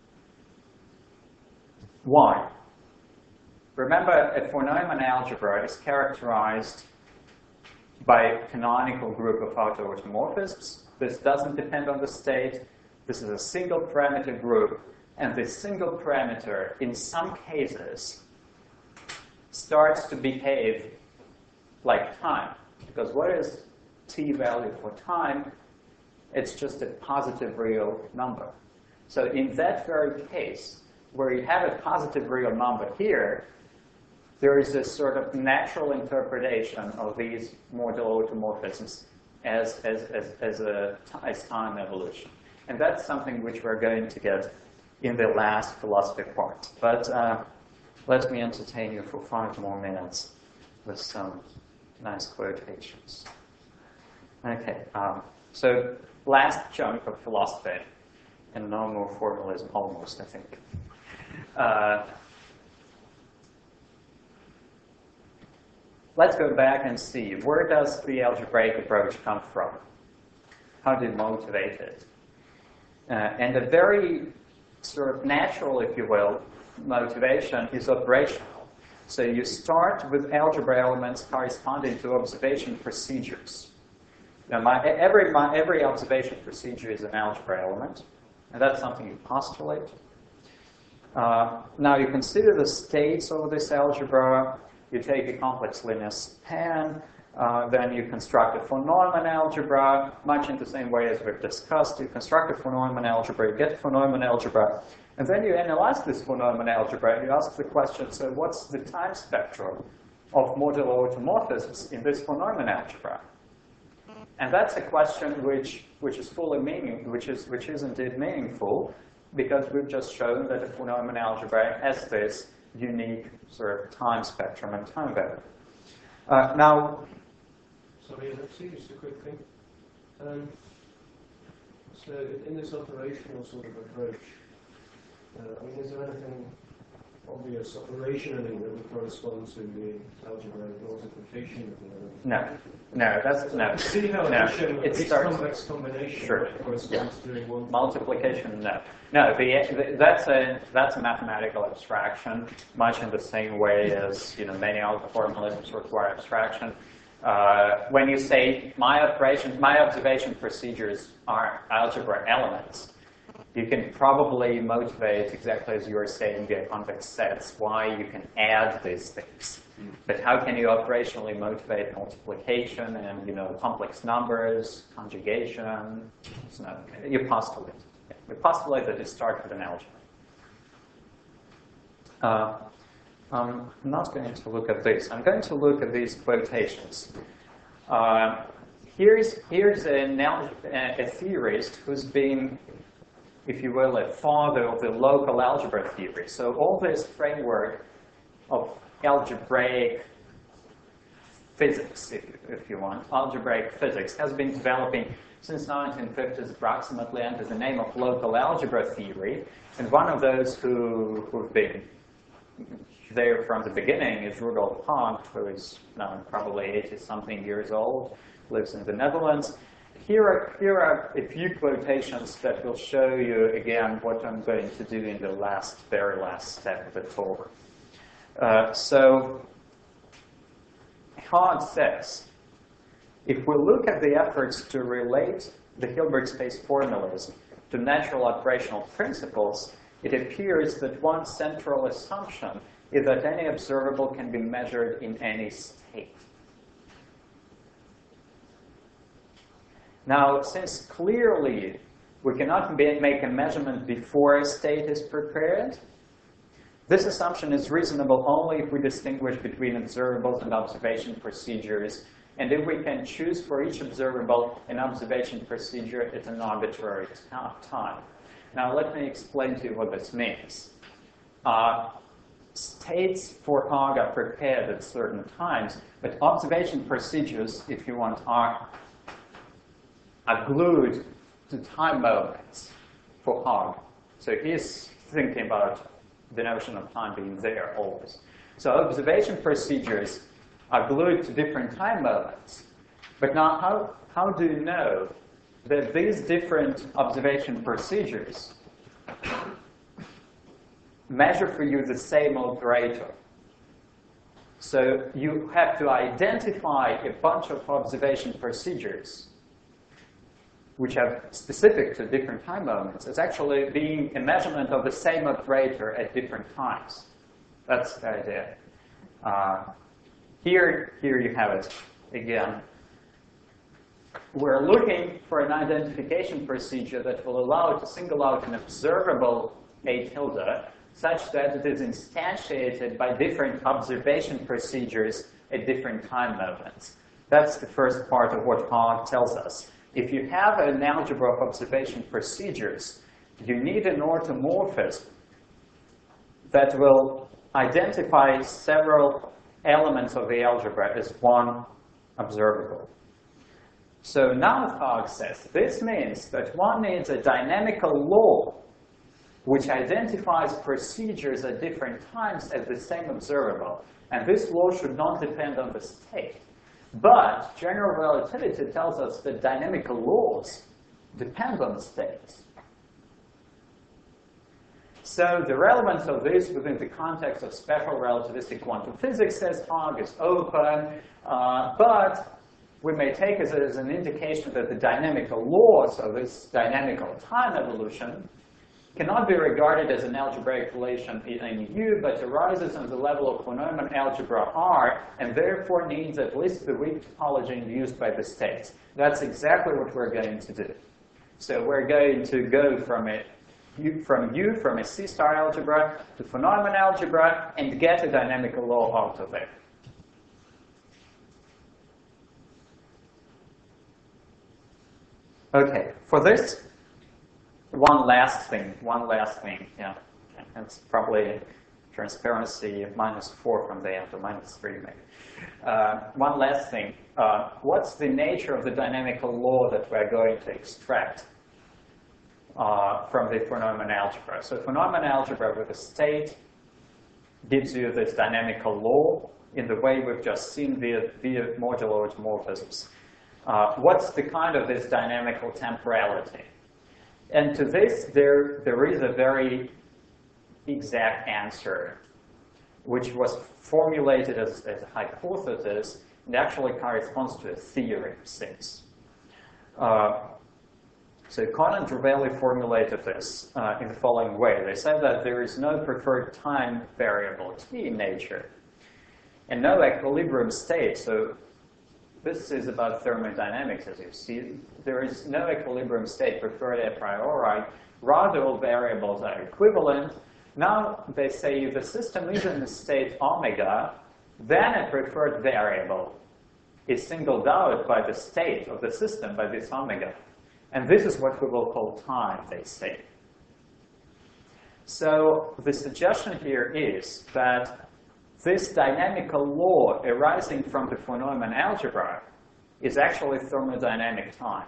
Speaker 1: Why? Remember, a von Neumann algebra is characterized by canonical group of auto-automorphisms. This doesn't depend on the state. This is a single parameter group. And this single parameter, in some cases, starts to behave like time. Because what is t value for time? It's just a positive real number. So in that very case, where you have a positive real number here, there is this sort of natural interpretation of these modular automorphisms as, as, as, as, a, as time evolution. And that's something which we're going to get in the last philosophy part. But uh, let me entertain you for five more minutes with some nice quotations. Okay, um, so last chunk of philosophy, and no more formalism, almost, I think. Uh, let's go back and see, where does the algebraic approach come from? How do you motivate it? Uh, and a very sort of natural, if you will, motivation is operational. So you start with algebra elements corresponding to observation procedures. Now, my, every, my, every observation procedure is an algebra element, and that's something you postulate. Uh, now, you consider the states of this algebra. You take a complex linear span. Uh, then you construct a von Neumann algebra, much in the same way as we've discussed. You construct a von Neumann algebra, you get a von Neumann algebra, and then you analyze this von Neumann algebra, and you ask the question, so what's the time spectrum of modular automorphisms in this von Neumann algebra? And that's a question which, which is fully meaning, which is, which is indeed meaningful, because we've just shown that a von Neumann algebra has this unique sort of time spectrum and time value. Uh, now,
Speaker 4: Sorry, Alexei, just a quick thing. Um, so in this operational sort of approach, uh, I mean, is there anything obvious operationally that would correspond to the algebraic multiplication?
Speaker 1: no, no, that's no.
Speaker 4: See how
Speaker 1: no.
Speaker 4: addition
Speaker 1: It
Speaker 4: each
Speaker 1: starts
Speaker 4: complex combination
Speaker 1: sure.
Speaker 4: corresponds
Speaker 1: Yeah.
Speaker 4: to one
Speaker 1: Multiplication, no. No, the, the, that's, a, that's a mathematical abstraction, much in the same way as you know, many other formalisms require abstraction. Uh, when you say my operations, my observation procedures are algebra elements, you can probably motivate, exactly as you were saying, via convex sets, why you can add these things. But how can you operationally motivate multiplication and you know complex numbers, conjugation? It's not, you postulate. We postulate that you start with an algebra. Uh, I'm not going to look at this. I'm going to look at these quotations. Uh, here's here's an al a theorist who's been, if you will, a father of the local algebra theory. So all this framework of algebraic physics, if, if you want, algebraic physics, has been developing since nineteen fifties approximately under the name of local algebra theory. And one of those who, who've been there from the beginning is Rudolf Hahn, who is now probably eighty-something years old, lives in the Netherlands. Here are, here are a few quotations that will show you, again, what I'm going to do in the last, very last step of the talk. Uh, so, Hahn says, if we look at the efforts to relate the Hilbert space formulas to natural operational principles, it appears that one central assumption is that any observable can be measured in any state. Now, since clearly we cannot be, make a measurement before a state is prepared, this assumption is reasonable only if we distinguish between observables and observation procedures, and if we can choose for each observable an observation procedure at an arbitrary time. Now, let me explain to you what this means. Uh, states for Hogg are prepared at certain times, but observation procedures, if you want, are, are glued to time moments for Hogg. So he's thinking about the notion of time being there always. So observation procedures are glued to different time moments. But now, how, how do you know that these different observation procedures measure for you the same operator? So you have to identify a bunch of observation procedures which are specific to different time moments. It's actually being a measurement of the same operator at different times. That's the idea. Uh, here, here you have it again. We're looking for an identification procedure that will allow it to single out an observable A tilde such that it is instantiated by different observation procedures at different time moments. That's the first part of what Hogg tells us. If you have an algebra of observation procedures, you need an orthomorphism that will identify several elements of the algebra as one observable. So now Hogg says, this means that one needs a dynamical law which identifies procedures at different times as the same observable. And this law should not depend on the state. But general relativity tells us that dynamical laws depend on the states. So the relevance of this within the context of special relativistic quantum physics, says Hogg, is open. Uh, but we may take it as an indication that the dynamical laws of this dynamical time evolution cannot be regarded as an algebraic relation in U, but arises on the level of von Neumann algebra R, and therefore needs at least the weak topology induced by the states. That's exactly what we're going to do. So we're going to go from a U, from U, from a C-star algebra to von Neumann algebra, and get a dynamical law out of it. Okay, for this, one last thing, one last thing, yeah. That's probably transparency minus four from the end, or minus three maybe. Uh, one last thing, uh, what's the nature of the dynamical law that we're going to extract uh, from the von Neumann algebra? So von Neumann algebra with a state gives you this dynamical law in the way we've just seen via, via modular automorphisms. Uh, what's the kind of this dynamical temporality? And to this, there, there is a very exact answer, which was formulated as, as a hypothesis and actually corresponds to a theorem since. Uh, so Kohn and Drobeli formulated this uh, in the following way. They said that there is no preferred time variable T in nature and no equilibrium state. So this is about thermodynamics, as you see. There is no equilibrium state preferred a priori. Rather, all variables are equivalent. Now, they say if the system is in the state omega, then a preferred variable is singled out by the state of the system, by this omega. And this is what we will call time, they say. So the suggestion here is that this dynamical law arising from the von Neumann algebra is actually thermodynamic time.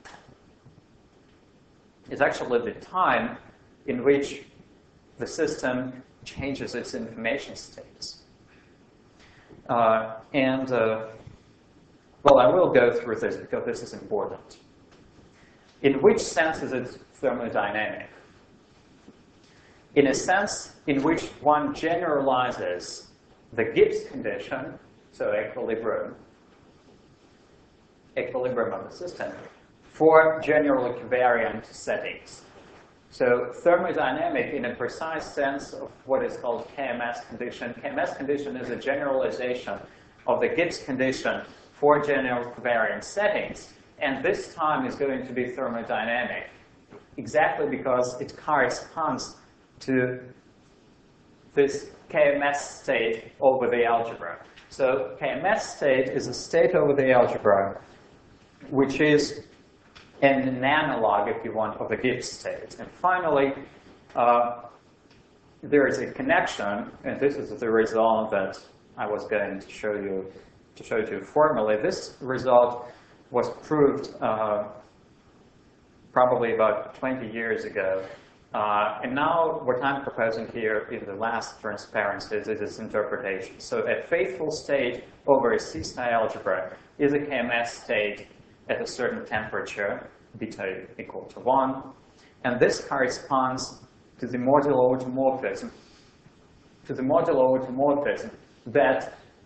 Speaker 1: It's actually the time in which the system changes its information states. Uh, and, uh, well, I will go through this because this is important. In which sense is it thermodynamic? In a sense in which one generalizes the Gibbs condition, so equilibrium, equilibrium of the system, for generally covariant settings. So thermodynamic in a precise sense of what is called K M S condition. K M S condition is a generalization of the Gibbs condition for general covariant settings. And this time is going to be thermodynamic, exactly because it corresponds to this K M S state over the algebra. So K M S state is a state over the algebra, which is an analog, if you want, of the Gibbs state. And finally, uh, there is a connection, and this is the result that I was going to show you to show you formally. This result was proved uh, probably about twenty years ago. Uh, and now what I'm proposing here in the last transparency is its interpretation. So a faithful state over a C-star algebra is a K M S state at a certain temperature, beta equal to one. And this corresponds to the modular automorphism, to the modular automorphism that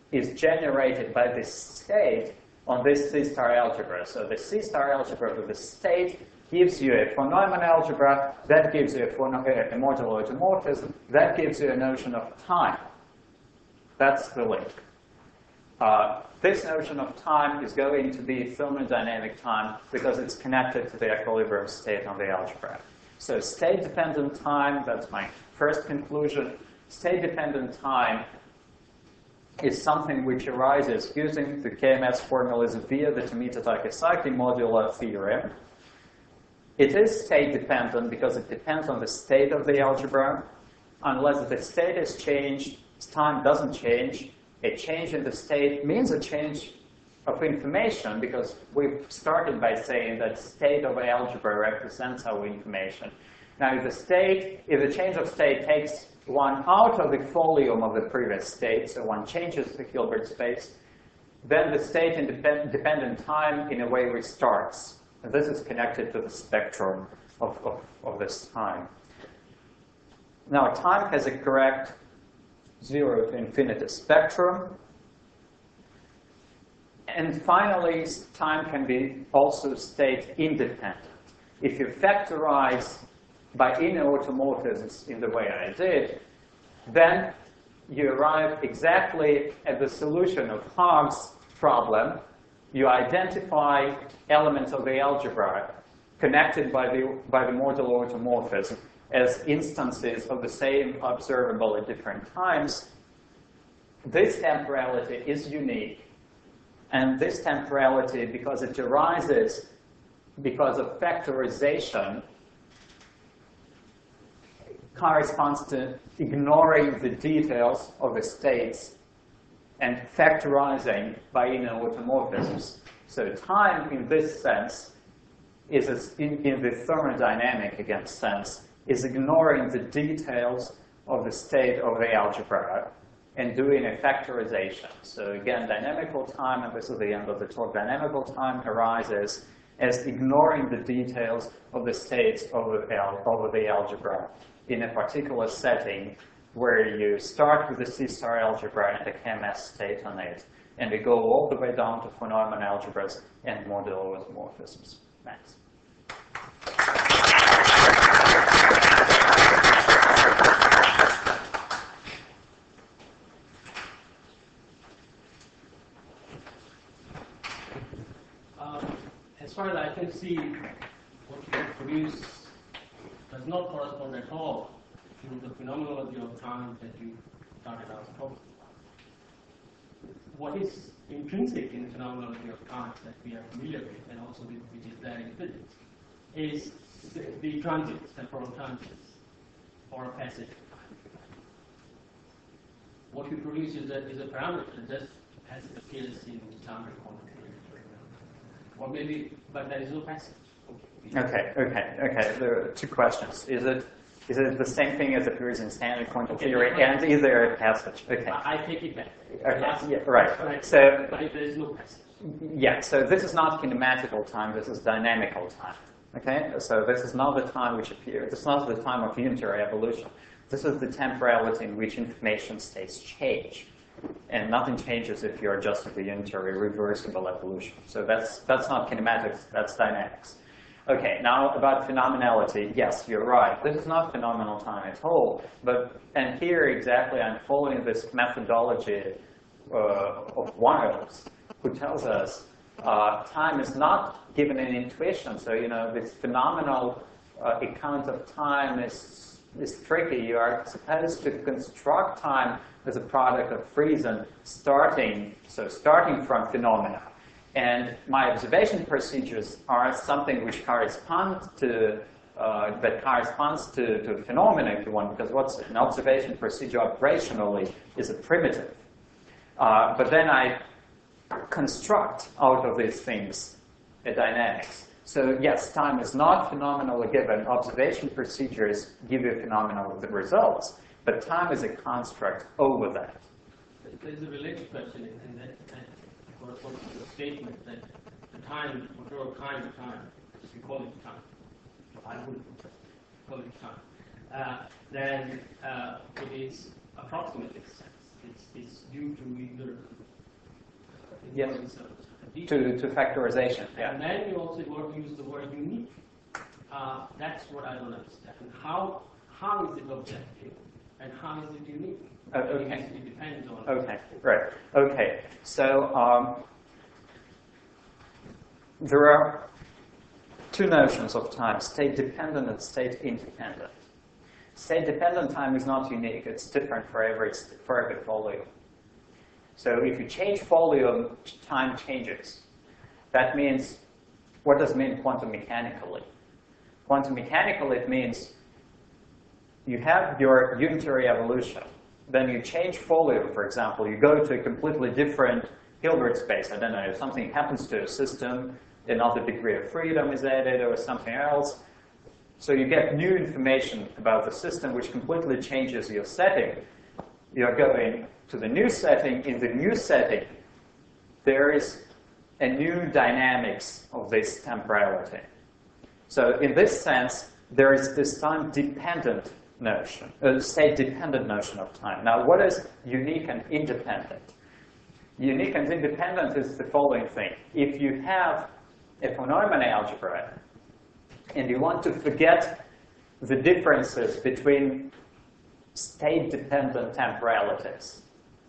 Speaker 1: is generated by the state on this C-star algebra. So the C-star algebra with the state gives you a von Neumann algebra, that gives you a, a modular automorphism, that gives you a notion of time. That's the link. Uh, this notion of time is going to be thermodynamic time because it's connected to the equilibrium state on the algebra. So state-dependent time, that's my first conclusion. State-dependent time is something which arises using the K M S formulas via the Tomita-Takasaki modular theorem. It is state-dependent because it depends on the state of the algebra. Unless the state is changed, time doesn't change. A change in the state means a change of information because we've started by saying that state of algebra represents our information. Now, if the state, if the change of state takes one out of the volume of the previous state, so one changes the Hilbert space, then the state independent time in a way restarts. And this is connected to the spectrum of, of, of this time. Now, time has a correct zero to infinity spectrum. And finally, time can be also state independent. If you factorize by inner automorphisms in the way I did, then you arrive exactly at the solution of Haag's problem. You identify elements of the algebra connected by the, by the modular automorphism as instances of the same observable at different times. This temporality is unique. And this temporality, because it arises because of factorization, corresponds to ignoring the details of the states and factorizing by inner automorphisms. So time, in this sense, is a, in, in the thermodynamic, again, sense, is ignoring the details of the state of the algebra and doing a factorization. So again, dynamical time, and this is the end of the talk, dynamical time arises as ignoring the details of the states over the, over the algebra in a particular setting where you start with the C-star algebra and a K M S state on it, and we go all the way down to von Neumann algebras and modular automorphisms. Thanks.
Speaker 4: Um, as far as I can see, what you produce does not correspond at all to the phenomenology of time that you started out talking about. What is intrinsic in the phenomenology of time that we are familiar with, and also with, which is there in physics, is the, the transients, temporal transients, or a passage of time. What you produce is a, is a parameter just as it appears in standard quantum theory. Or maybe, but there is no passage.
Speaker 1: Okay, okay, okay. There are two questions. Is it is it the same thing as appears in standard quantum
Speaker 4: okay,
Speaker 1: theory, and is there a passage? Okay.
Speaker 4: I, I take it back.
Speaker 1: Okay.
Speaker 4: Last,
Speaker 1: Yeah, right.
Speaker 4: But,
Speaker 1: So
Speaker 4: but there is no passage.
Speaker 1: yeah. So this is not kinematical time. This is dynamical time. Okay. So this is not the time which appears. This is not the time of unitary evolution. This is the temporality in which information states change. And nothing changes if you're just at the unitary reversible evolution. So that's that's not kinematics, that's dynamics. Okay, now about phenomenality. Yes, you're right. This is not phenomenal time at all. But and here exactly I'm following this methodology uh, of Wiles, who tells us uh, time is not given an intuition. So you know this phenomenal uh, account of time is is tricky. You are supposed to construct time as a product of reason, starting so starting from phenomena. And my observation procedures are something which corresponds to uh, that corresponds to, to phenomena, if you want, because what's an observation procedure operationally is a primitive. Uh, but then I construct out of these things a dynamics. So yes, time is not phenomenally given. Observation procedures give you phenomenal results, but time is a construct over that.
Speaker 4: There's a related question in that, that corresponds to the statement that the time, whatever kind of time, if you call it time, I would call it time, uh, then uh, it is approximate in sense. it's, it's due to either
Speaker 1: Yes.
Speaker 4: uh,
Speaker 1: To, to factorization, yeah.
Speaker 4: And then you also word- use the word unique. Uh, that's what I don't understand. How how is it objective and how is it unique?
Speaker 1: Uh, okay.
Speaker 4: Because it depends on.
Speaker 1: Okay, right. Okay, so um, there are two notions of time, state-dependent and state-independent. State-dependent time is not unique. It's different for every, for every folio. So if you change folio, time changes. That means, what does it mean quantum mechanically? Quantum mechanically, it means you have your unitary evolution. Then you change folio, for example. You go to a completely different Hilbert space. I don't know, if something happens to a system, another degree of freedom is added or something else. So you get new information about the system which completely changes your setting. You're going to the new setting. In the new setting, there is a new dynamics of this temporality. So in this sense, there is this time-dependent notion, a state-dependent notion of time. Now, what is unique and independent? Unique and independent is the following thing. If you have a von Neumann algebra and you want to forget the differences between state-dependent temporalities,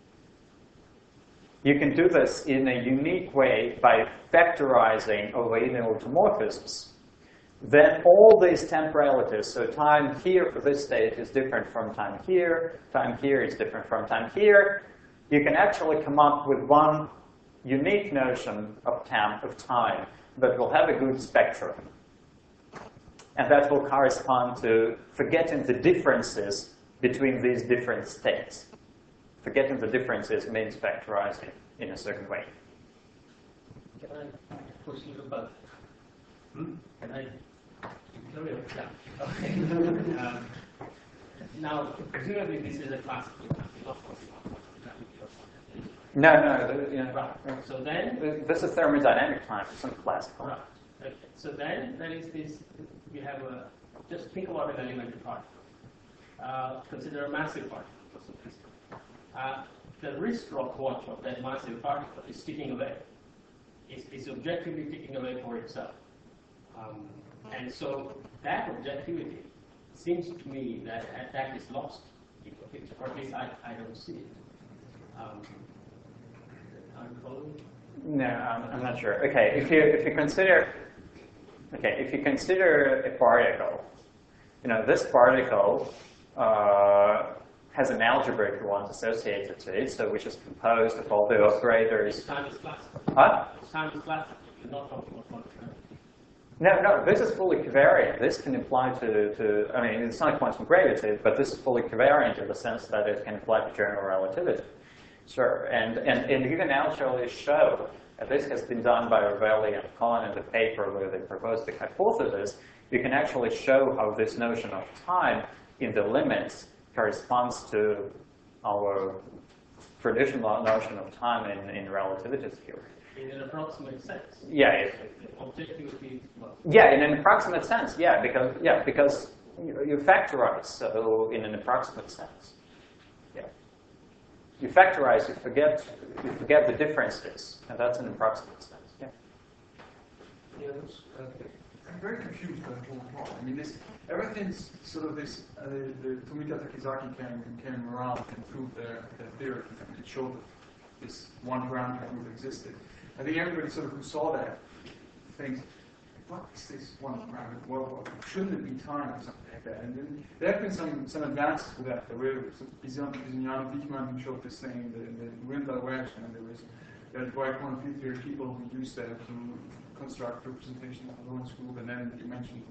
Speaker 1: you can do this in a unique way by factorizing over linear automorphisms. Then all these temporalities, so time here for this state is different from time here, time here is different from time here, you can actually come up with one unique notion of time, of time that will have a good spectrum. And that will correspond to forgetting the differences between these different states. Forgetting the differences means factorizing in a certain way.
Speaker 4: Can I push you about? Hmm? Can I? Carry on. Yeah. Okay. um, now, presumably, this is a classical example, of course.
Speaker 1: No, no. The, you know,
Speaker 4: Right. So then,
Speaker 1: this is thermodynamic time. It's not classical.
Speaker 4: right. Okay. So then, there is this. You have a. Just think about an elementary particle. Uh, consider a massive particle. For simplicity. Uh, the wrist rock watch of that massive particle is ticking away. It's, it's objectively ticking away for itself. Um, and so that objectivity seems to me that uh, that is lost in the picture, or at least I, I don't see it. Um, are you following?
Speaker 1: No, I'm, I'm not sure. Okay, if you if you consider, okay, if you consider a particle, you know, this particle uh, has an algebra, if you want, associated to it, so which is composed of all the operators.
Speaker 4: Time is classical.
Speaker 1: Huh?
Speaker 4: Time is classical. You're not talking about quantum.
Speaker 1: No, no, this is fully covariant. This can apply to, to, I mean, it's not quantum gravity, but this is fully covariant in the sense that it can apply to general relativity. Sure, and, and, and you can actually show, and this has been done by Ravelli and Kohn in the paper where they proposed the hypothesis, you can actually show how this notion of time in the limits corresponds to our traditional notion of time in, in relativity theory.
Speaker 4: In an approximate sense.
Speaker 1: Yeah. It,
Speaker 4: Objectivity. Well,
Speaker 1: yeah, in an approximate sense. Yeah, because yeah, because you, you factorize. So in an approximate sense. Yeah. You factorize. You forget. You forget the differences, and that's an approximate sense. Yeah.
Speaker 4: yes, okay.
Speaker 9: I'm very confused by the whole plot. I mean, this everything's sort of this. Uh, the, the Tomita Takizaki came, came around and proved their, their theory. It showed that this one ground truth existed. I think everybody sort of who saw that thinks, what is this one ground? Well, well, shouldn't it be time or something like that? And then there have been some some advances with that. There were Jan Wichmann who showed this thing in the, in the Windler wedge, and there was there was quite quantum field theory people who used that to construct representation of the Lorentz group, and then you mentioned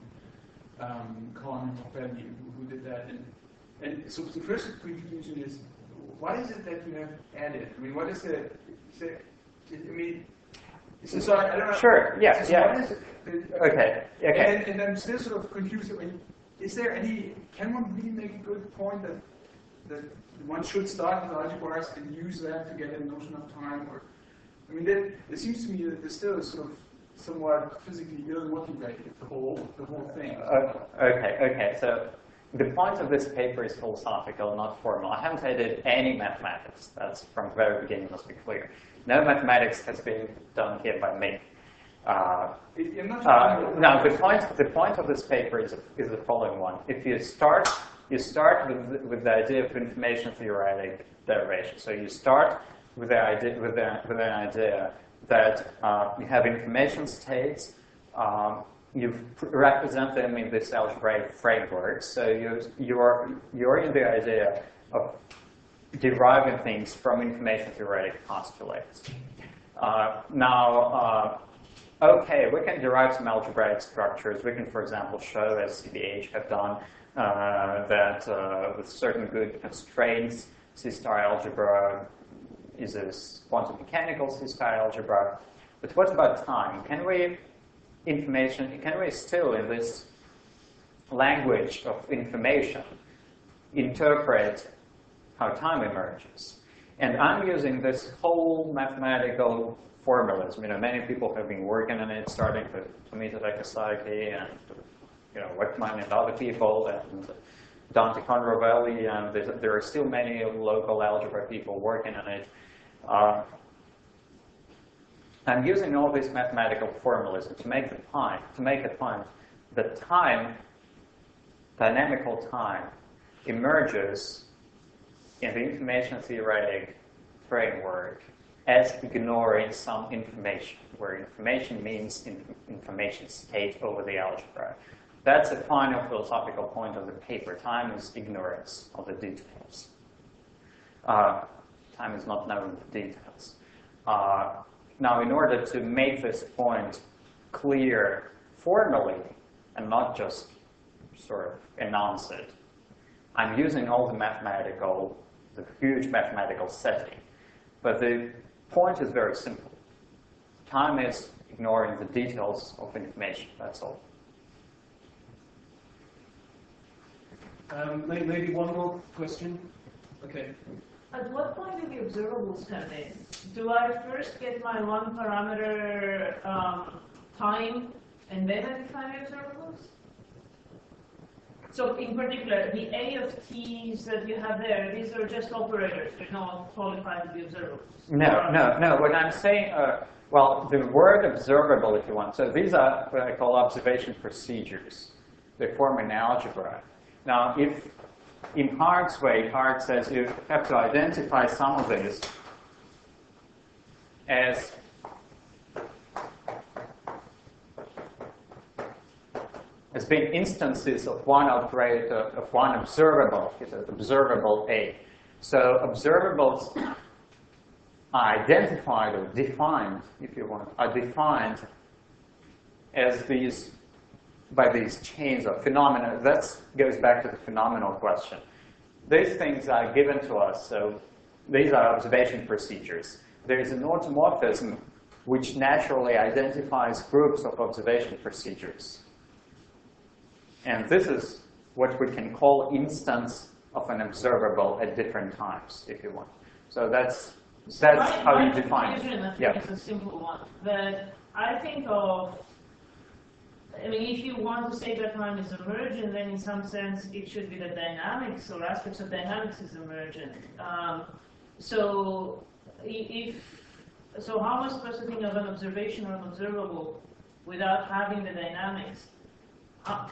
Speaker 9: um, Kohn and Ravelli who, who did that. And, and so the first confusion is, what is it that you have added? I mean, what is the, is it, I mean, so, so I, I don't know.
Speaker 1: Sure, yeah,
Speaker 9: so
Speaker 1: yeah.
Speaker 9: What is it?
Speaker 1: Okay, okay.
Speaker 9: And, and I'm still sort of confused. I mean, is there any, can one really make a good point that that one should start with algebras and use that to get a notion of time? Or, I mean, there, it seems to me that there's still a sort of somewhat physically ill-motivated, the whole, the whole thing.
Speaker 1: Uh, okay, okay. So the point of this paper is philosophical, not formal. I haven't added any mathematics. That's from the very beginning, must be clear. No mathematics has been done here by me. Uh, uh, now, the point, the point of this paper is, is the following one. If you start, you start with, with the idea of information theoretic derivation. So you start with the idea, with the, with the idea that uh, you have information states. Um, you represent them in this algebraic framework. So you, you're, you're in the idea of deriving things from information theoretic postulates. Uh, now, uh, okay, we can derive some algebraic structures. We can, for example, show, as C B H have done, uh, that uh, with certain good constraints, C-star algebra is a quantum mechanical C-star algebra. But what about time? Can we information, can we still, in this language of information, interpret how time emerges? And I'm using this whole mathematical formalism. You know, many people have been working on it, starting with Tomita Takasaki and, you know, Wickman and other people, and Dante Conrovelli, and there are still many local algebra people working on it. Uh, I'm using all this mathematical formalism to make the point, to make a point that time, dynamical time, emerges in the information theoretic framework as ignoring some information, where information means in, information state over the algebra. That's the final philosophical point of the paper. Time is ignorance of the details. Uh, time is not knowing the details. Uh, Now, in order to make this point clear formally and not just sort of announce it, I'm using all the mathematical, the huge mathematical setting. But the point is very simple. Time is ignoring the details of information, that's all.
Speaker 4: Um, maybe, maybe one more question? Okay.
Speaker 6: At what point do the observables come in? Do I first get my one parameter um, time and then I define the observables? So in particular, the A of t's that you have there, these are just operators. They're not qualified to be observables.
Speaker 1: No, no, no. What I'm saying, uh, well, the word observable, if you want. So these are what I call observation procedures. They form an algebra. Now, if in Hart's way, Hart says you have to identify some of these as as being instances of one operator, of one observable, he says observable A. So observables are identified or defined, if you want, are defined as these by these chains of phenomena. That goes back to the phenomenal question. These things are given to us, so these are observation procedures. There is an automorphism which naturally identifies groups of observation procedures. And this is what we can call instance of an observable at different times, if you want. So that's, that's
Speaker 6: my,
Speaker 1: how
Speaker 6: my
Speaker 1: you define it.
Speaker 6: I think
Speaker 1: Yeah.
Speaker 6: it's a simple one. But I think of I mean, if you want to say that time is emergent, then in some sense it should be the dynamics or aspects of dynamics is emergent. Um, so, if so, how am I supposed to think of an observation or an observable without having the dynamics? Uh,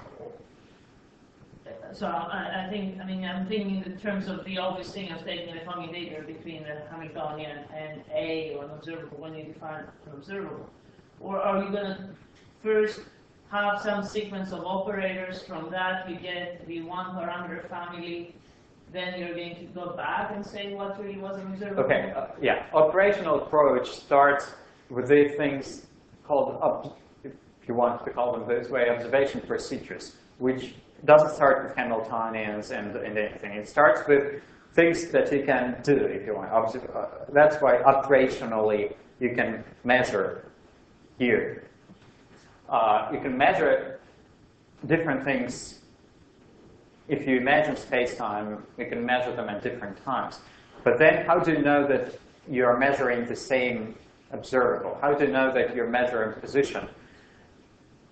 Speaker 6: so, I, I think, I mean, I'm thinking in terms of the obvious thing of taking the commutator between the Hamiltonian and A or an observable when you define an observable, or are you going to first have some sequence of operators, from that you get the one parameter family, then you're going to go back and say what really was an observable?
Speaker 1: Okay, uh, yeah. Operational approach starts with these things called, ob if you want to call them this way, observation procedures, which doesn't start with Hamiltonians and, and anything. It starts with things that you can do, if you want. Observe, uh, that's why operationally you can measure here. Uh, you can measure different things. If you imagine space-time, you can measure them at different times. But then how do you know that you're measuring the same observable? How do you know that you're measuring position?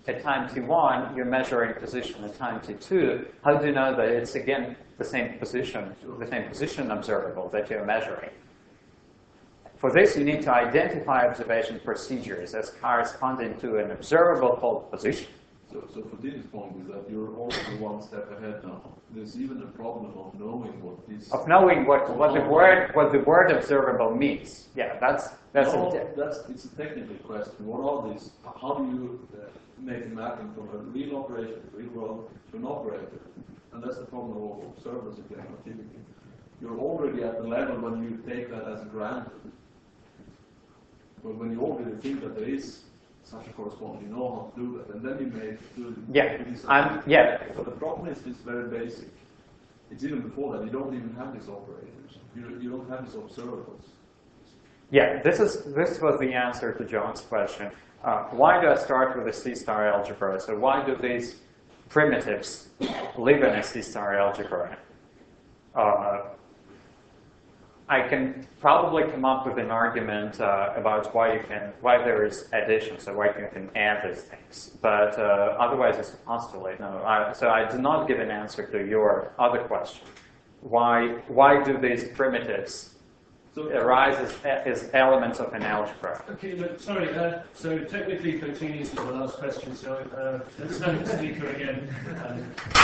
Speaker 1: at time t one, you're measuring position at time t two, how do you know that it's again the same position, the same position observable that you're measuring? For this, you need to identify observation procedures as corresponding to an observable called position.
Speaker 10: So, so for Dean's point is that you're already one step ahead now. There's even a problem of knowing what this...
Speaker 1: Of knowing what, what the word what the word observable means. Yeah, that's that's
Speaker 10: no,
Speaker 1: a,
Speaker 10: that's it's a technical question. What are these? How do you uh, make a mapping from a real operation, real world, to an operator? And that's the problem of observers again. Activity. You're already at the level when you take that as granted. But when you already think that there is such a corresponding, you know how to do that, and then you may do
Speaker 1: yeah,
Speaker 10: this.
Speaker 1: I'm, yeah.
Speaker 10: But the problem is it's very basic. It's even before that. You don't even have these operators. You, you don't have these observables.
Speaker 1: Yeah, this is this was the answer to John's question. Uh, why do I start with a C-star algebra? So why do these primitives live in a C-star algebra? Uh, I can probably come up with an argument uh, about why you can, why there is addition, so why you can add these things. But uh, otherwise, it's a postulate. No, I, so I did not give an answer to your other question. Why why do these primitives
Speaker 10: So
Speaker 1: arise as, as elements of an algebra?
Speaker 4: Okay, but sorry, uh, so technically continues is the last question, so uh, let's have the speaker again. Um,